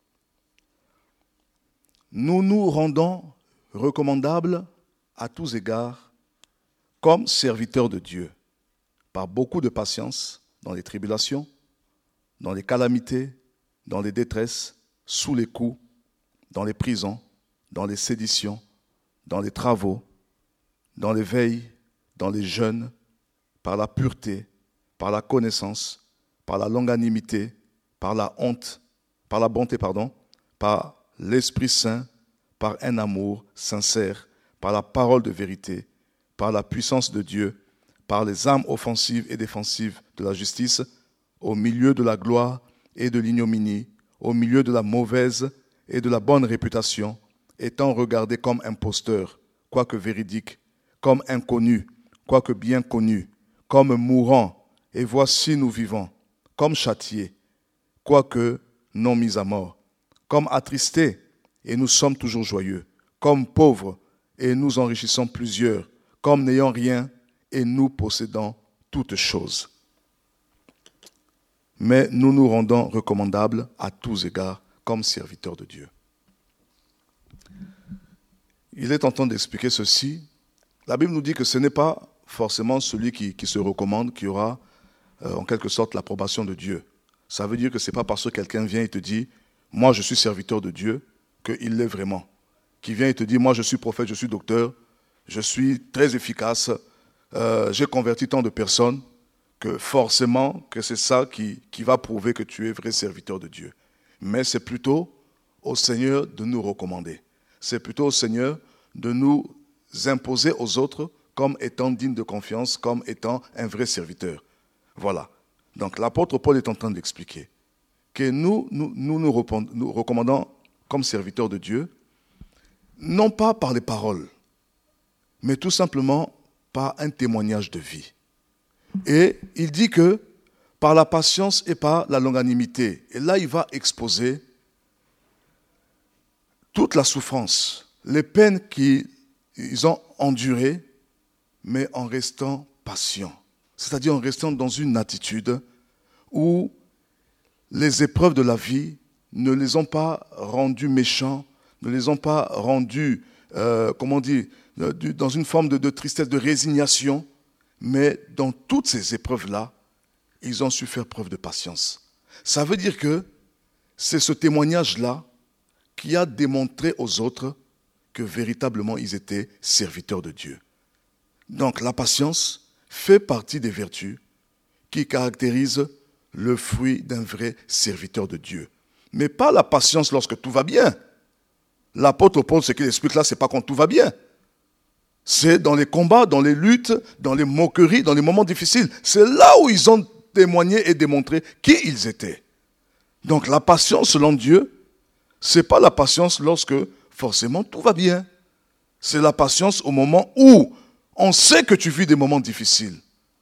S1: Nous nous rendons recommandables à tous égards comme serviteurs de Dieu, par beaucoup de patience dans les tribulations, dans les calamités, dans les détresses, sous les coups, dans les prisons, dans les séditions, dans les travaux, dans les veilles, dans les jeûnes, par la pureté, par la connaissance, par la longanimité, par la bonté, par l'Esprit Saint, par un amour sincère, par la parole de vérité, par la puissance de Dieu, par les armes offensives et défensives de la justice, au milieu de la gloire et de l'ignominie, au milieu de la mauvaise et de la bonne réputation, étant regardé comme imposteur, quoique véridique, comme inconnu, quoique bien connu, comme mourant, et voici nous vivons, comme châtiés, quoique non mis à mort, comme attristés, et nous sommes toujours joyeux, comme pauvres, et nous enrichissons plusieurs, comme n'ayant rien, et nous possédons toutes choses. Mais nous nous rendons recommandables à tous égards, comme serviteurs de Dieu. Il est tentant d'expliquer ceci. La Bible nous dit que ce n'est pas forcément celui qui se recommande qui aura en quelque sorte l'approbation de Dieu. Ça veut dire que ce n'est pas parce que quelqu'un vient et te dit « moi je suis serviteur de Dieu » qu'il l'est vraiment. Qui vient et te dit « moi je suis prophète, je suis docteur », je suis très efficace, j'ai converti tant de personnes, que forcément que c'est ça qui va prouver que tu es vrai serviteur de Dieu. Mais c'est plutôt au Seigneur de nous recommander. C'est plutôt au Seigneur de nous imposer aux autres comme étant dignes de confiance, comme étant un vrai serviteur. Voilà. Donc l'apôtre Paul est en train d'expliquer que nous recommandons comme serviteurs de Dieu, non pas par les paroles, mais tout simplement par un témoignage de vie. Et il dit que par la patience et par la longanimité. Et là, il va exposer toute la souffrance, les peines qu'ils ont endurées, mais en restant patients. C'est-à-dire en restant dans une attitude où les épreuves de la vie ne les ont pas rendus méchants, ne les ont pas rendus, dans une forme de tristesse, de résignation, mais dans toutes ces épreuves-là, ils ont su faire preuve de patience. Ça veut dire que c'est ce témoignage-là qui a démontré aux autres que véritablement ils étaient serviteurs de Dieu. Donc la patience fait partie des vertus qui caractérisent le fruit d'un vrai serviteur de Dieu. Mais pas la patience lorsque tout va bien. L'apôtre Paul, ce qu'il explique là, ce n'est pas quand tout va bien. C'est dans les combats, dans les luttes, dans les moqueries, dans les moments difficiles. C'est là où ils ont témoigné et démontré qui ils étaient. Donc la patience selon Dieu, ce n'est pas la patience lorsque forcément tout va bien. C'est la patience au moment où on sait que tu vis des moments difficiles.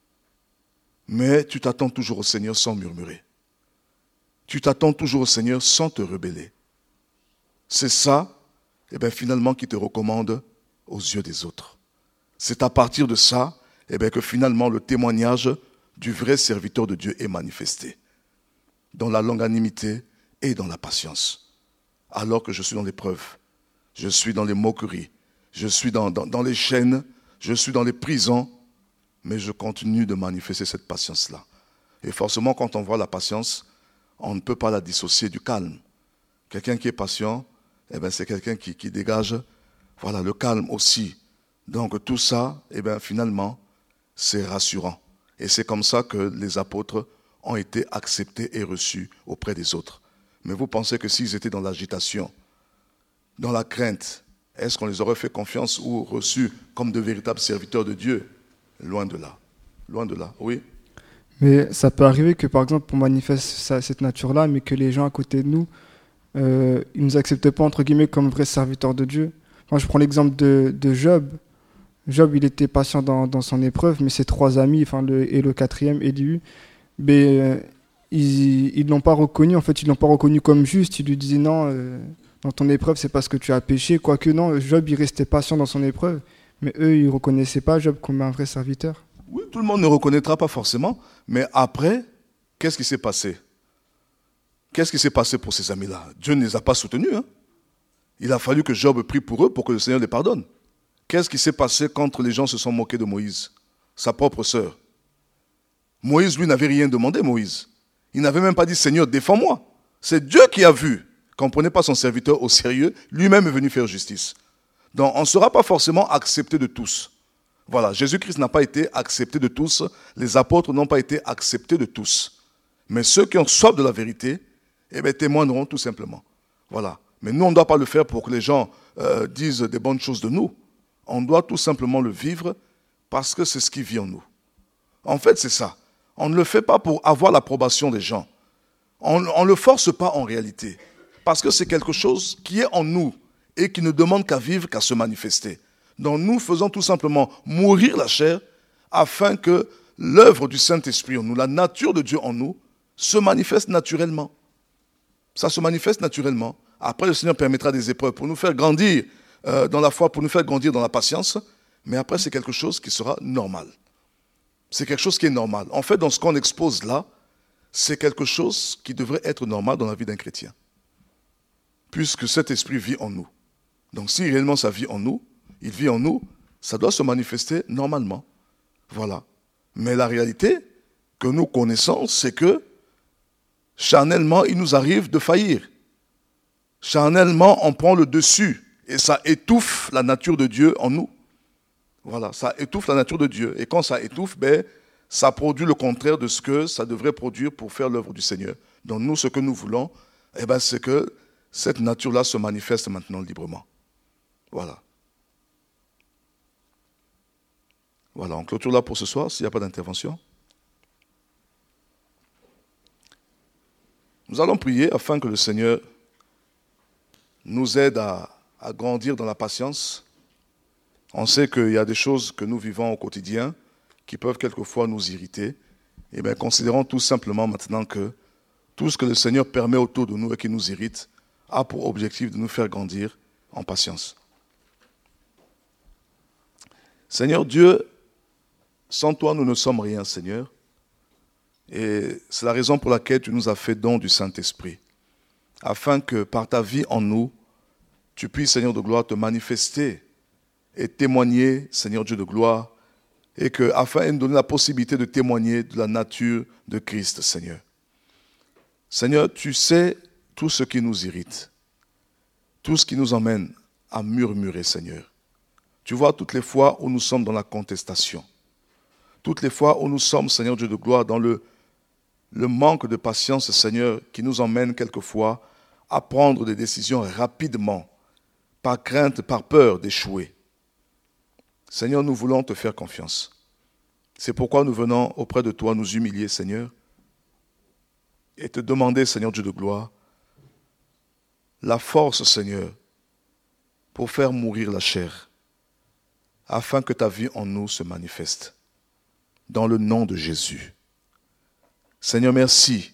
S1: Mais tu t'attends toujours au Seigneur sans murmurer. Tu t'attends toujours au Seigneur sans te rebeller. C'est ça, finalement, qui te recommande aux yeux des autres. C'est à partir de ça que finalement le témoignage du vrai serviteur de Dieu est manifesté. Dans la longanimité et dans la patience. Alors que je suis dans l'épreuve, je suis dans les moqueries, je suis dans les chaînes, je suis dans les prisons, mais je continue de manifester cette patience-là. Et forcément, quand on voit la patience, on ne peut pas la dissocier du calme. Quelqu'un qui est patient, c'est quelqu'un qui dégage le calme aussi. Donc tout ça, finalement, c'est rassurant. Et c'est comme ça que les apôtres ont été acceptés et reçus auprès des autres. Mais vous pensez que s'ils étaient dans l'agitation, dans la crainte, est-ce qu'on les aurait fait confiance ou reçus comme de véritables serviteurs de Dieu? Loin de là. Loin de là, oui.
S5: Mais ça peut arriver que, par exemple, on manifeste cette nature-là, mais que les gens à côté de nous, ils ne nous acceptent pas, entre guillemets, comme vrais serviteurs de Dieu. Moi, je prends l'exemple de Job. Job, il était patient dans son épreuve, mais ses trois amis, et le quatrième, Élihu, ils l'ont pas reconnu. En fait, ils l'ont pas reconnu comme juste. Ils lui disaient non, dans ton épreuve, c'est parce que tu as péché. Quoique non, Job, il restait patient dans son épreuve, mais eux, ils reconnaissaient pas Job comme un vrai serviteur.
S1: Oui, tout le monde ne reconnaîtra pas forcément, mais après, qu'est-ce qui s'est passé? Qu'est-ce qui s'est passé pour ces amis-là? Dieu ne les a pas soutenus. Il a fallu que Job prie pour eux pour que le Seigneur les pardonne. Qu'est-ce qui s'est passé quand les gens se sont moqués de Moïse, sa propre sœur? Moïse, lui, n'avait rien demandé, Moïse. Il n'avait même pas dit, Seigneur, défends-moi. C'est Dieu qui a vu qu'on ne prenait pas son serviteur au sérieux. Lui-même est venu faire justice. Donc, on ne sera pas forcément accepté de tous. Voilà, Jésus-Christ n'a pas été accepté de tous. Les apôtres n'ont pas été acceptés de tous. Mais ceux qui ont soif de la vérité, témoigneront tout simplement. Voilà. Mais nous, on ne doit pas le faire pour que les gens disent des bonnes choses de nous. On doit tout simplement le vivre parce que c'est ce qui vit en nous. En fait, c'est ça. On ne le fait pas pour avoir l'approbation des gens. On ne le force pas en réalité. Parce que c'est quelque chose qui est en nous et qui ne demande qu'à vivre, qu'à se manifester. Donc nous faisons tout simplement mourir la chair afin que l'œuvre du Saint-Esprit en nous, la nature de Dieu en nous, se manifeste naturellement. Ça se manifeste naturellement. Après, le Seigneur permettra des épreuves pour nous faire grandir dans la foi, pour nous faire grandir dans la patience. Mais après, c'est quelque chose qui sera normal. C'est quelque chose qui est normal. En fait, dans ce qu'on expose là, c'est quelque chose qui devrait être normal dans la vie d'un chrétien. Puisque cet esprit vit en nous. Donc si réellement ça vit en nous, il vit en nous, ça doit se manifester normalement. Voilà. Mais la réalité que nous connaissons, c'est que charnellement, il nous arrive de faillir. Charnellement, on prend le dessus et ça étouffe la nature de Dieu en nous. Voilà, ça étouffe la nature de Dieu. Et quand ça étouffe, ça produit le contraire de ce que ça devrait produire pour faire l'œuvre du Seigneur. Donc nous, ce que nous voulons, c'est que cette nature-là se manifeste maintenant librement. Voilà. Voilà, on clôture là pour ce soir, s'il n'y a pas d'intervention. Nous allons prier afin que le Seigneur nous aide à grandir dans la patience. On sait qu'il y a des choses que nous vivons au quotidien qui peuvent quelquefois nous irriter. Et bien, considérons tout simplement maintenant que tout ce que le Seigneur permet autour de nous et qui nous irrite a pour objectif de nous faire grandir en patience. Seigneur Dieu, sans toi, nous ne sommes rien, Seigneur. Et c'est la raison pour laquelle tu nous as fait don du Saint-Esprit, afin que par ta vie en nous, tu puisses, Seigneur de gloire, te manifester et témoigner, Seigneur Dieu de gloire, et que, afin de nous donner la possibilité de témoigner de la nature de Christ, Seigneur. Seigneur, tu sais tout ce qui nous irrite, tout ce qui nous emmène à murmurer, Seigneur. Tu vois toutes les fois où nous sommes dans la contestation, toutes les fois où nous sommes, Seigneur Dieu de gloire, dans le manque de patience, Seigneur, qui nous emmène quelquefois à prendre des décisions rapidement, par crainte, par peur d'échouer. Seigneur, nous voulons te faire confiance. C'est pourquoi nous venons auprès de toi nous humilier, Seigneur, et te demander, Seigneur Dieu de gloire, la force, Seigneur, pour faire mourir la chair, afin que ta vie en nous se manifeste. Dans le nom de Jésus. Seigneur, merci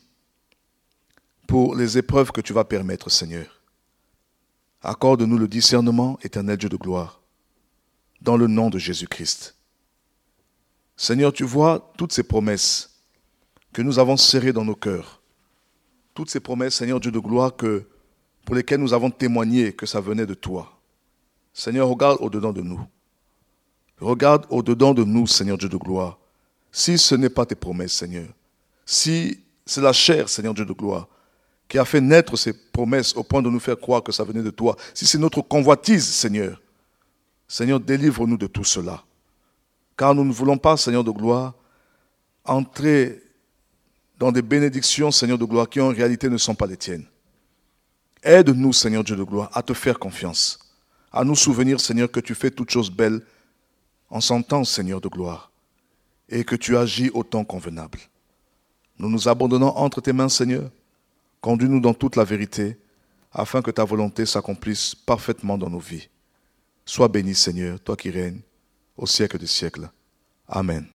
S1: pour les épreuves que tu vas permettre, Seigneur. Accorde-nous le discernement, éternel Dieu de gloire, dans le nom de Jésus-Christ. Seigneur, tu vois toutes ces promesses que nous avons serrées dans nos cœurs. Toutes ces promesses, Seigneur Dieu de gloire, pour lesquelles nous avons témoigné que ça venait de toi. Seigneur, regarde au-dedans de nous. Regarde au-dedans de nous, Seigneur Dieu de gloire. Si ce n'est pas tes promesses, Seigneur, si c'est la chair, Seigneur Dieu de gloire, qui a fait naître ces promesses au point de nous faire croire que ça venait de toi, si c'est notre convoitise, Seigneur, Seigneur, délivre-nous de tout cela. Car nous ne voulons pas, Seigneur de gloire, entrer dans des bénédictions, Seigneur de gloire, qui en réalité ne sont pas les tiennes. Aide-nous, Seigneur Dieu de gloire, à te faire confiance, à nous souvenir, Seigneur, que tu fais toutes choses belles en son temps, Seigneur de gloire, et que tu agis au temps convenable. Nous nous abandonnons entre tes mains, Seigneur. Conduis-nous dans toute la vérité, afin que ta volonté s'accomplisse parfaitement dans nos vies. Sois béni, Seigneur, toi qui règnes au siècle des siècles. Amen.